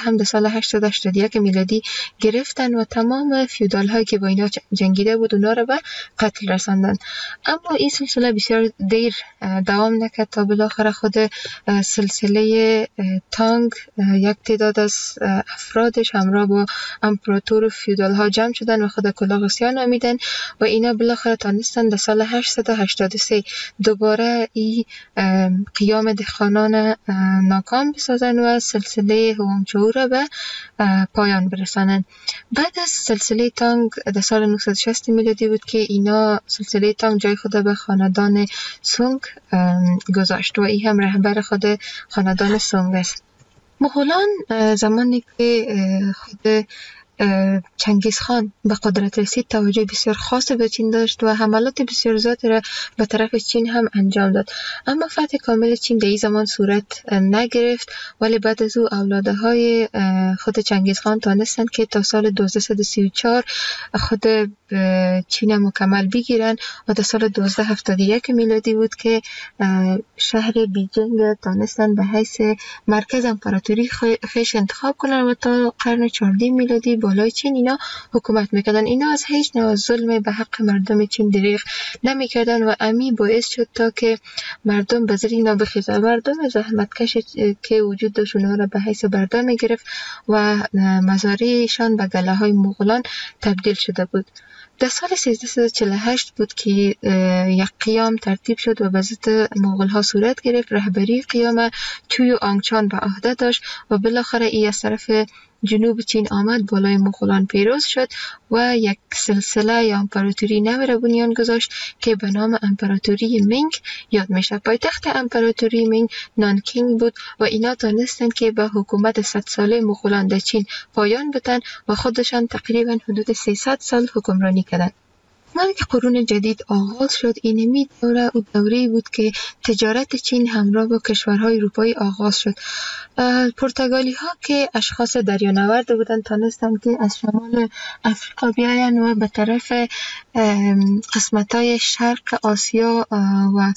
هم در سال 881 میلادی گرفتن و تمام فیودال هایی که با اینا جنگیده بود اونا رو به قتل رساندن. اما این سلسله بسیار دیر دوام نکرد تا بالاخره خود سلسله تانگ یک تعداد از افرادش همراه با امپراتور فیودال ها جمع شدن و خود کلاغسیا نامیدن و اینا بالاخره تانستن در سال 883 دوباره این قیام دهقانان ناکام بسازن و سلسله هوانگچو را به پایان برسانن. بعد از سلسله تانگ در سال 960 میلادی بود که اینا سلسله تانگ جای خود به خاندان سونگ گذاشت و این هم رهبر خود خاندان سونگ است. مغولان زمانی که خود چنگیز خان به قدرت رسید توجه بسیار خاص به چین داشت و حملات بسیار زیادی را به طرف چین هم انجام داد. اما فتح کامل چین در این زمان صورت نگرفت، ولی بعد از او اولاده های خود چنگیز خان تانستند که تا سال 1234 خود چین مکمل بگیرن و در سال 1271 میلادی بود که شهر بیجینگ تانستند به حیث مرکز امپراتوری خیش انتخاب کنن و تا قرن 14 میلادی بالای چین اینا حکومت میکردن. اینا از هیچ نوع ظلم به حق مردم چین دریغ نمیکردن و امی باعث شد تا که مردم به زیر اینا بخیزن. مردم زحمتکش که وجود داشت اونها را به حیث بردار میگرفت و مزارعشان به گله های مغولان تبدیل شده بود. در سال 1348 بود که یک قیام ترتیب شد و به ضد مغول ها صورت گرفت. رهبری قیام چوی آنگچان به عهده داشت و بالاخره ای از طرف جنوب چین آمد، بالای مغولان پیروز شد و یک سلسله یا امپراتوری نو را بنیان گذاشت که به نام امپراتوری مینگ یاد میشه. پایتخت امپراتوری مینگ نانکینگ بود و اینا تانستند که به حکومت 100 ساله مغولان در چین پایان بدن و خودشان تقریبا حدود 300 سال حکمرانی کردند. زمانی که قرون جدید آغاز شد، اینمی دوره او دوره‌ای بود که تجارت چین همراه با کشورهای اروپایی آغاز شد. پرتغالی ها که اشخاص دریانورد بودند تانستند که از شمال افریقا بیاین و به طرف قسمت‌های شرق آسیا و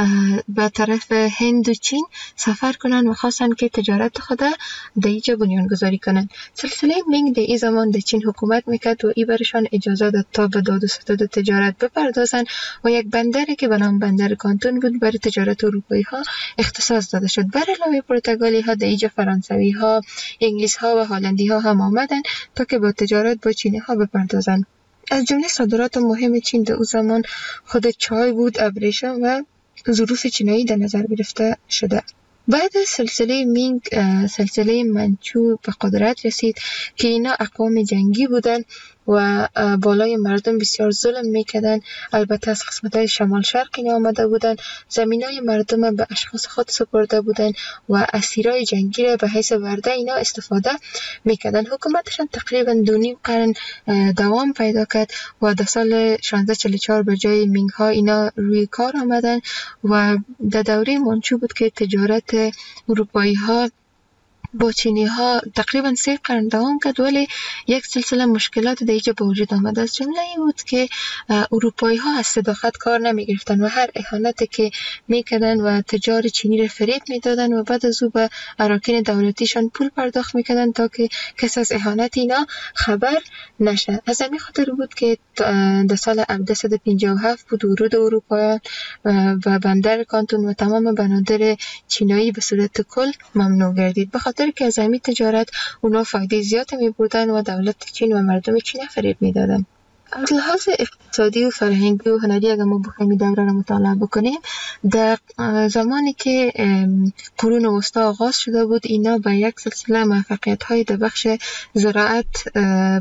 به طرف هند و چین سفر کنند و خواستند که تجارت خود در اینجا بنیان گذاری کنند. سلسله مینگ در این زمان در چین حکومت میکرد و ای برشان اجازه داد تا به داد و ستد تجارت بپردازند و یک بندری که به نام بندر کانتون بود برای تجارت اروپایی ها اختصاص داده شد. بر علاوه پرتغالی ها در اینجا فرانسوی ها، انگلیس ها و هلندی ها هم آمدند تا که با تجارت با چینی ها بپردازند. از جمله صادرات مهم چین در او زمان خود چای بود، ابریشم و ظروف چینایی در نظر گرفته شده. بعد از سلسله مینگ سلسله منچو به قدرت رسید که اینا اقوام جنگی بودند و بالای مردم بسیار ظلم میکردن. البته از قسمت‌های شمال شرق اینا آمده بودن، زمینای مردم به اشخاص خود سپرده بودن و اسیرای جنگی را به حیث ورده اینا استفاده میکردن. حکومتشان تقریبا 2.5 قرن دوام پیدا کرد و در سال 1644 به جای مینگ ها اینا روی کار آمدن و در دوره منچو بود که تجارت اروپایی ها با چینی ها تقریبا 3 قرن دوام کرد، ولی یک سلسله مشکلات در اینجا به وجود آمد. از جمله این بود که اروپایی ها از صداقت کار نمی گرفتن و هر اهانتی که میکردن و تجار چینی را فریب میدادن و بعد از او به اراکین دولتیشان پول پرداخت میکردن تا که کس از اهانت اینا خبر نشه. از همین خاطر بود که در سال 1757 بود ورود اروپاییان و بندر کانتون و تمام بنادر چینایی به صورت کل ممنوع گردید، به خاطر که از همین تجارت اونا فایده زیاد می بردن و دولت چین و مردم چین فریب می دادن. از لحاظ اقتصادی و فرهنگی و هنری اگر ما بخوایم دوره را مطالعه بکنیم، در زمانی که قرون وسطا آغاز شده بود اینا به یک سلسله موفقیت های در بخش زراعت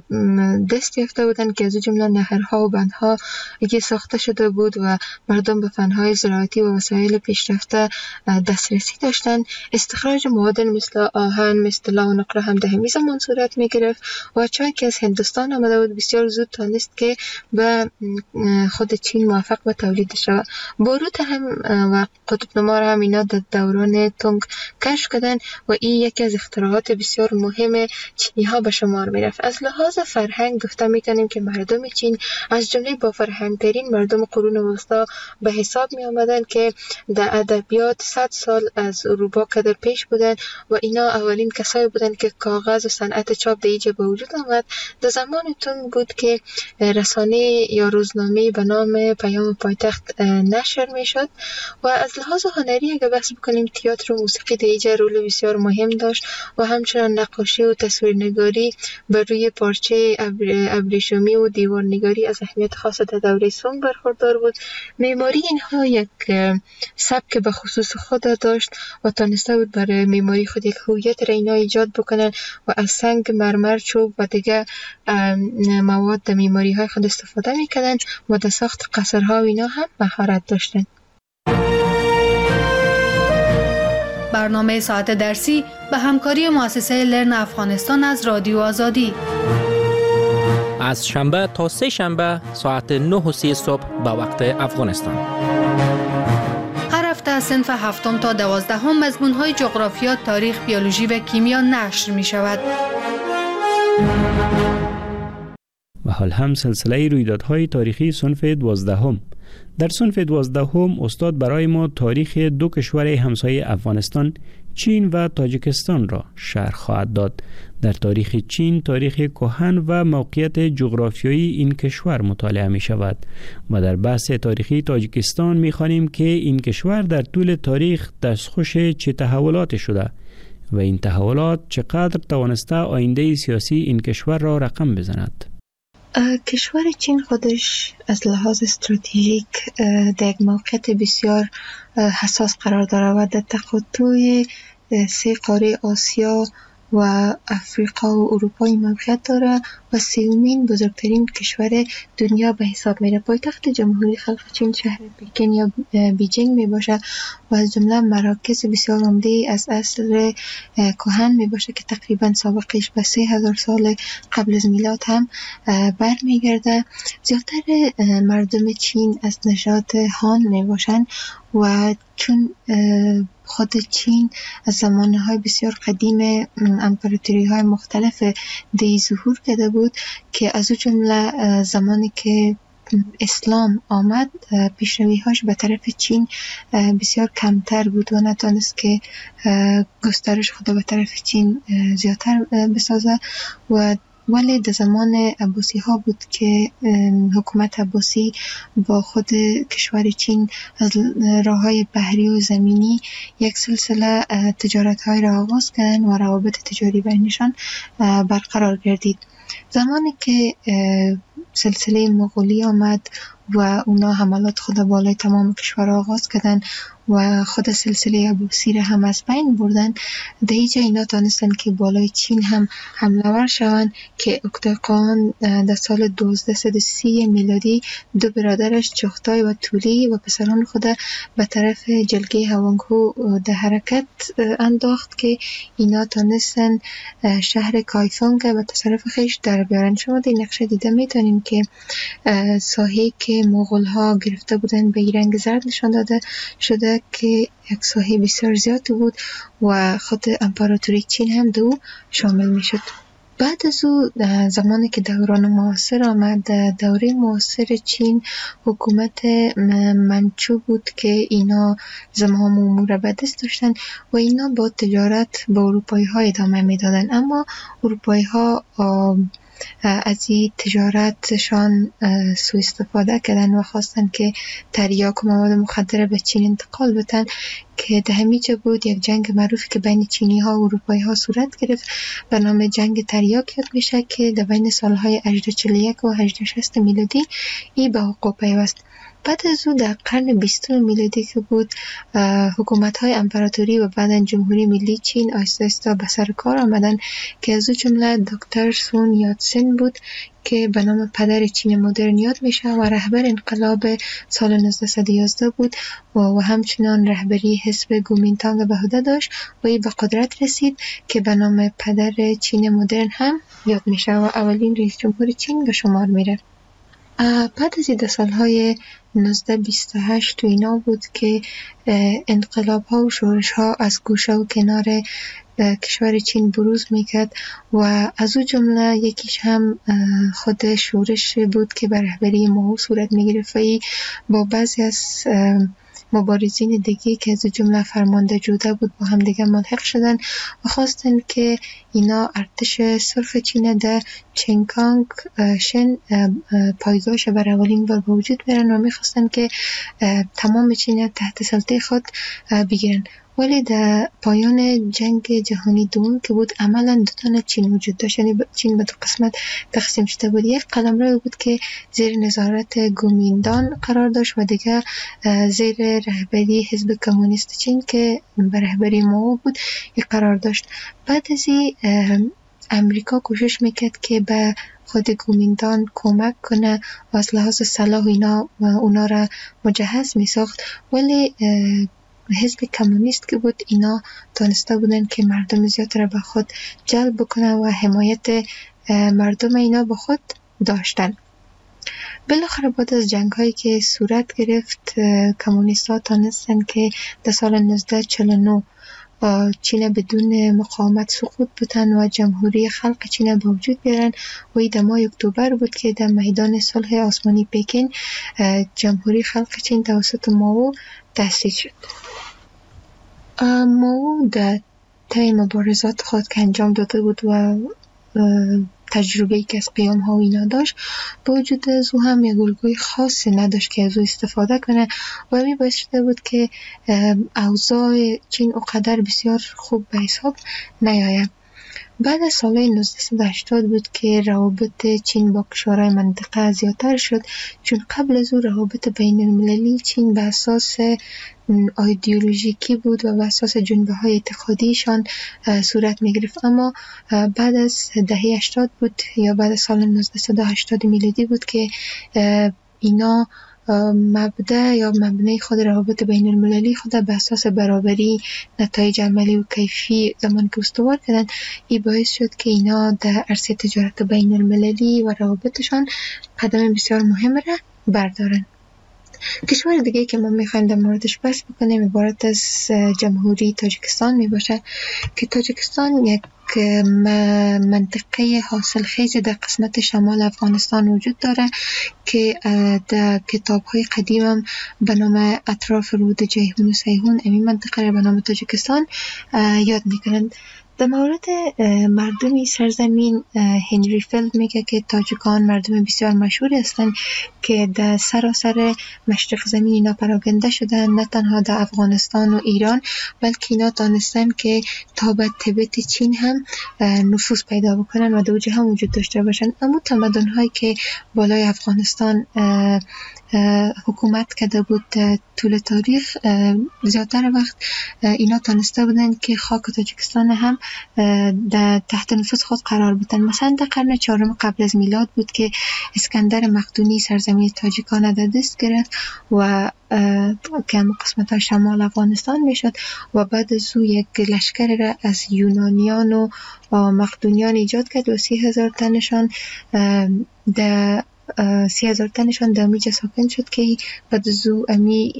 دست یافته بودند که از جمله نهرها و بندها که ساخته شده بود و مردم به فنهای زراعتی و وسایل پیشرفته دسترسی داشتند. استخراج معادن مثل آهن، مثل طلا و نقره هم در همین زمان صورت می گرفت و چای که از هندوستان آمده بود بسیار زود تانست که به خود چین موفق به تولید شود. باروت هم و قطب نما هم اینا در دوران تونگ کشف کردن و این یکی از اختراعات بسیار مهم چینی ها به شمار می رفت. از لحاظ فرهنگ گفته می کنیم که مردم چین از جمله با فرهنگ ترین مردم قرون وسطا به حساب می آمدن که در ادبیات 100 سال از اروپا کدر پیش بودن و اینا اولین کسایی بودن که کاغذ و صنعت چاپ در اینجا به وجود آمد. در زمان تونگ بود که رسانه یا روزنامه به نام پیام پایتخت نشر می شد و از لحاظ هنری اگر بحث بکنیم تئاتر و موسیقی در اینجا رول بسیار مهم داشت و همچنان نقاشی و تصویرنگاری بر روی پارچه ابریشمی و دیوارنگاری از اهمیت خاص در دوره سونگ برخوردار بود. معماری اینها یک سبک به خصوص خود داشت و تانسته بود برای معماری خود یک هویت را اینا ایجاد بکنن و از سنگ، مرمر، چوب و دیگه مواد در معماری های خود استفاده میکردن و در ساخت قصرها و اینا هم مهارت داشتن. برنامه ساعت درسی به همکاری مؤسسه لرن افغانستان از رادیو آزادی از شنبه تا سه شنبه ساعت 9:30 صبح به وقت افغانستان. هر هفته از صنف 7 تا 12 مضمون‌های جغرافیا، تاریخ، بیولوژی و کیمیا نشر می‌شود. و حال هم سلسله رویدادهای تاریخی صنف 12. در صنف 12 استاد برای ما تاریخ دو کشور همسایه افغانستان، چین و تاجیکستان را شرح خواهد داد. در تاریخ چین تاریخ کهن و موقعیت جغرافیایی این کشور مطالعه می شود و در بحث تاریخی تاجیکستان می خوانیم که این کشور در طول تاریخ دستخوش چه تحولات شده و این تحولات چقدر توانسته آینده سیاسی این کشور را رقم بزند. کشور چین خودش از لحاظ استراتژیک در یک موقعیت بسیار حساس قرار دارد و در تقاطع 3 قاره آسیا و افریقا و اروپا موقعیت دارد و 3مین بزرگترین کشور دنیا به حساب میره. پایتخت جمهوری خلق چین شهر پکن یا بیجینگ می باشه و از جمله مراکز بسیار عمده از عصر کهن می باشه که تقریبا سابقش به 3000 سال قبل از میلاد هم برمیگرده. زیادتر مردم چین از نژاد هان می باشن و چون خود چین از زمانهای بسیار قدیم امپراتوری های مختلف دی ظهور کرده بود که از او جمله زمانی که اسلام آمد پیشروی‌هاش به طرف چین بسیار کمتر بود و نتونست که گسترش خود به طرف چین زیادتر بسازه و ولی در زمان عباسی ها بود که حکومت عباسی با خود کشور چین از راه های بحری و زمینی یک سلسله تجارت های را آغاز کردن و روابط تجاری بینشان برقرار گردید. زمانی که سلسله مغولی آمد و اونا حملات خود بالای تمام کشور آغاز کردن و خود سلسله عباسی را هم از بین بردن، در اینجا اینا تانستن که بالای چین هم حمله ور شوند که اکتاقان در سال 1230 میلادی 2 برادرش چغتای و تولی و پسران خود به طرف جلگه هوانگهو در حرکت انداخت که اینا تانستن شهر کایفونگ به تصرف خیش در بیارن. شما در نقشه دیده میتونین که ساحه که مغول ها گرفته بودن به رنگ زرد نشان داده شده که یک ساحه بسیار زیاد بود و خود امپراتوری چین هم دو شامل می شد. بعد از او زمانی که دوران معاصر آمد، دوره معاصر چین حکومت منچو بود که اینا زمام امور به دست داشتن و اینا با تجارت با اروپایی ها ادامه می دادن، اما اروپایی ها از این تجارتشان سوء استفاده کردن و خواستن که تریاک و مواد مخدر به چین انتقال بدن که در همیجا بود یک جنگ معروفی که بین چینی ها و اروپایی ها صورت گرفت به نام جنگ تریاک یاد میشه که در بین سالهای 1841 و 1860 میلادی ای به حقوق پیوست. بعد از او در قرن 20 میلادی که بود حکومت های امپراتوری و بعداً جمهوری ملی چین آهسته آهسته به سر کار آمدن که از او جمله دکتر سون یاتسن بود که به نام پدر چین مدرن یاد میشه و رهبر انقلاب سال 1911 بود و همچنان رهبری حزب کومینتانگ به عهده داشت و ای به قدرت رسید که به نام پدر چین مدرن هم یاد میشه و اولین رئیس جمهور چین به شمار میره. بعد از این سالهای 1928 و اینا بود که انقلاب ها و شورش ها از گوشه و کنار کشور چین بروز میکرد و از او جمله یکیش هم خود شورش بود که بر رهبری مائو صورت میگرفت و با بعضی از مبارزین دیگه که از جمله فرمانده جوده بود با هم دیگه ملحق شدن و خواستن که اینا ارتش سرخ چین در چنگکانگ شن پایگاهش بر اولین بار به وجود بیارن و میخواستن که تمام چین تحت سلطه خود بگیرن. ولی در پایان جنگ جهانی دوم که بود عملا دو تا چین وجود داشت، یعنی چین به دو قسمت تقسیم شده بود. یک قلمرو بود که زیر نظارت گومیندان قرار داشت و دیگه زیر رهبری حزب کمونیست چین که به رهبری مائو بود قرار داشت. بعد از این امریکا کوشش میکرد که به خود گومیندان کمک کنه و از لحاظ سلاح اینا و اونا را مجهز میساخت، ولی حزب کمونیست که بود اینا دانسته بودن که مردم زیاد را به خود جلب بکنه و حمایت مردم اینا به خود داشتن. بالاخره بعد از جنگ هایی که صورت گرفت کمونیست ها تانستن که در سال 1949 چین بدون مقاومت سقوط بودن و جمهوری خلق چین به وجود بیارن و این در ماه اکتبر بود که در میدان صلح آسمانی پکین جمهوری خلق چین توسط مائو تأسیس شد. مائو در طی مبارزات خود که انجام داده بود و تجربه‌ای که از قیام ها و اینا داشت، با وجود از او هم یک الگوی خاصی نداشت که از او استفاده کنه و همین باعث شده بود که اوضاع چین اونقدر بسیار خوب به حساب نیاید. بعد از سال 1980 بود که روابط چین با کشورهای منطقه زیادتر شد، چون قبل از او روابط بین المللی چین به اساس ایدئولوژیکی بود و به اساس جنبه های اعتقادیشان صورت می گرفت. اما بعد از دهه 80 بود یا بعد از سال 1980 میلادی بود که اینا مبدأ یا مبنای خود روابط بین المللی خود به اساس برابری نتایج عملی و کیفی زمان که استوار کردن. این باعث شد که اینا در عرصه تجارت بین المللی و روابطشان قدم بسیار مهم را بردارن. کشور دیگه که ما میخوایم در موردش بحث بکنیم عبارت از جمهوری تاجیکستان میباشه که تاجیکستان یک منطقه حاصل خیز در قسمت شمال افغانستان وجود داره که در کتاب های قدیم هم به نام اطراف رود جیهون و سیهون این منطقه را به نام تاجیکستان یاد میکنند. در مورد مردمی سرزمین هنری فیلد میگه که تاجیکان مردم بسیار مشهوری هستند که در سراسر مشرق زمین اینا پراگنده شدن، نه تنها در افغانستان و ایران بلکه اینا دانستن که تا به تبت چین هم نفوذ پیدا بکنن و دوجه هم وجود داشته باشن. اما تمدن هایی که بالای افغانستان حکومت کرده بود طول تاریخ زیادتر وقت اینا تانسته بودن که خاک تاجیکستان هم در تحت نفوذ خود قرار بدن. مثلا در قرن 4 قبل از میلاد بود که اسکندر مقدونی سرزمین تاجیکان در دست گرفت و که هم قسمت های شمال افغانستان میشد و بعد از او یک لشکر را از یونانیان و مقدونیان ایجاد کرد و 30,000 تنشان در 30,000 تنشان در امیجا ساکن شد که بعد از او امی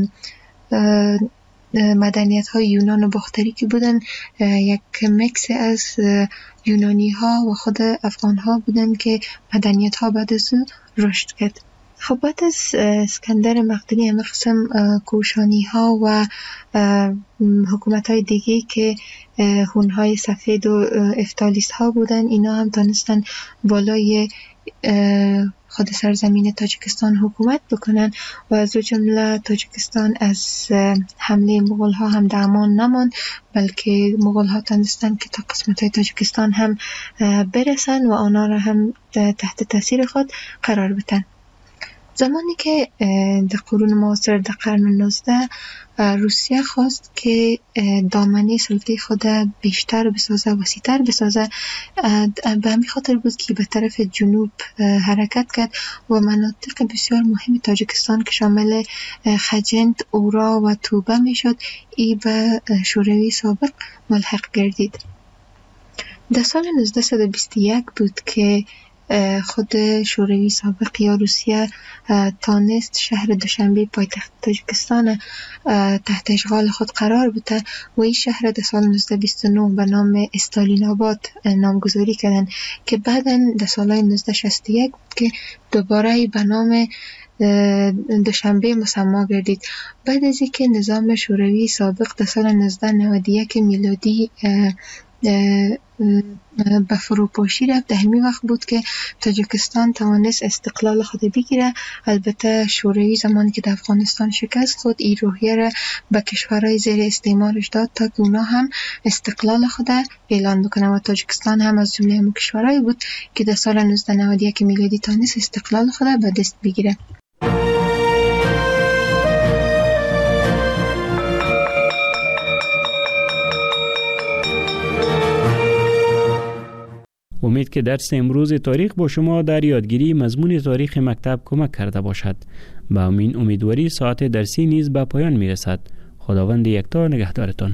مدنیت های یونان و باختری که بودن یک مکس از یونانی ها و خود افغان ها بودن که مدنیت ها بعد از او رشد کرد. خب بعد از اسکندر مقدونی همه قسم کوشانی ها و حکومت های دیگه که هون های سفید و افتالیست ها بودن اینا هم تانستن بالای خود سرزمین تاجیکستان حکومت بکنن و از جمله تاجیکستان از حمله مغول ها هم در امان نماند، بلکه مغول ها تانستن که تا قسمت های تاجیکستان هم برسن و آنها را هم تحت تاثیر خود قرار بدن. زمانی که در قرون معاصر در قرن 19 روسیه خواست که دامنه سلطه خود بیشتر بسازه، وسیع‌تر بسازه، به همین خاطر بود که به طرف جنوب حرکت کرد و مناطق بسیار مهم تاجیکستان که شامل خجند، اورا و توبه می شد ای به شوروی سابق ملحق گردید. در سال 1921 بود که خود شوروی سابق یا روسیه تانست شهر دوشنبه پایتخت تاجیکستان تحت اشغال خود قرار بده و این شهر در سال 1929 به نام استالین آباد نامگذاری کردن که بعدا در سال 1961 که دوباره به نام دوشنبه مسما گردید. بعد از اینکه نظام شوروی سابق در سال 1991 میلادی به فروپاشی رفت، در همین وقت بود که تاجیکستان توانست استقلال خود بگیره. البته شوروی زمانی که در افغانستان شکست خود این روحیه را به کشورهای زیر استعمارش داد تا که اونا هم استقلال خود اعلان بکنن و تاجیکستان هم از جمله همون کشورهایی بود که در سال 1991 میلادی توانست استقلال خود به دست بگیره. امید که درس امروز تاریخ با شما در یادگیری مضمون تاریخ مکتب کمک کرده باشد. با همین امیدواری ساعت درسی نیز به پایان می رسد. خداوند یکتا نگهدارتان.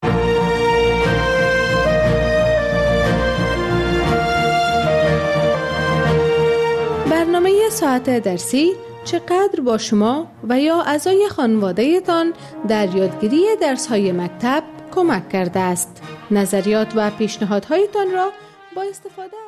برنامه ساعت درسی چقدر با شما و یا اعضای خانواده تان در یادگیری درس‌های مکتب کمک کرده است؟ نظریات و پیشنهادهایتان را با استفاده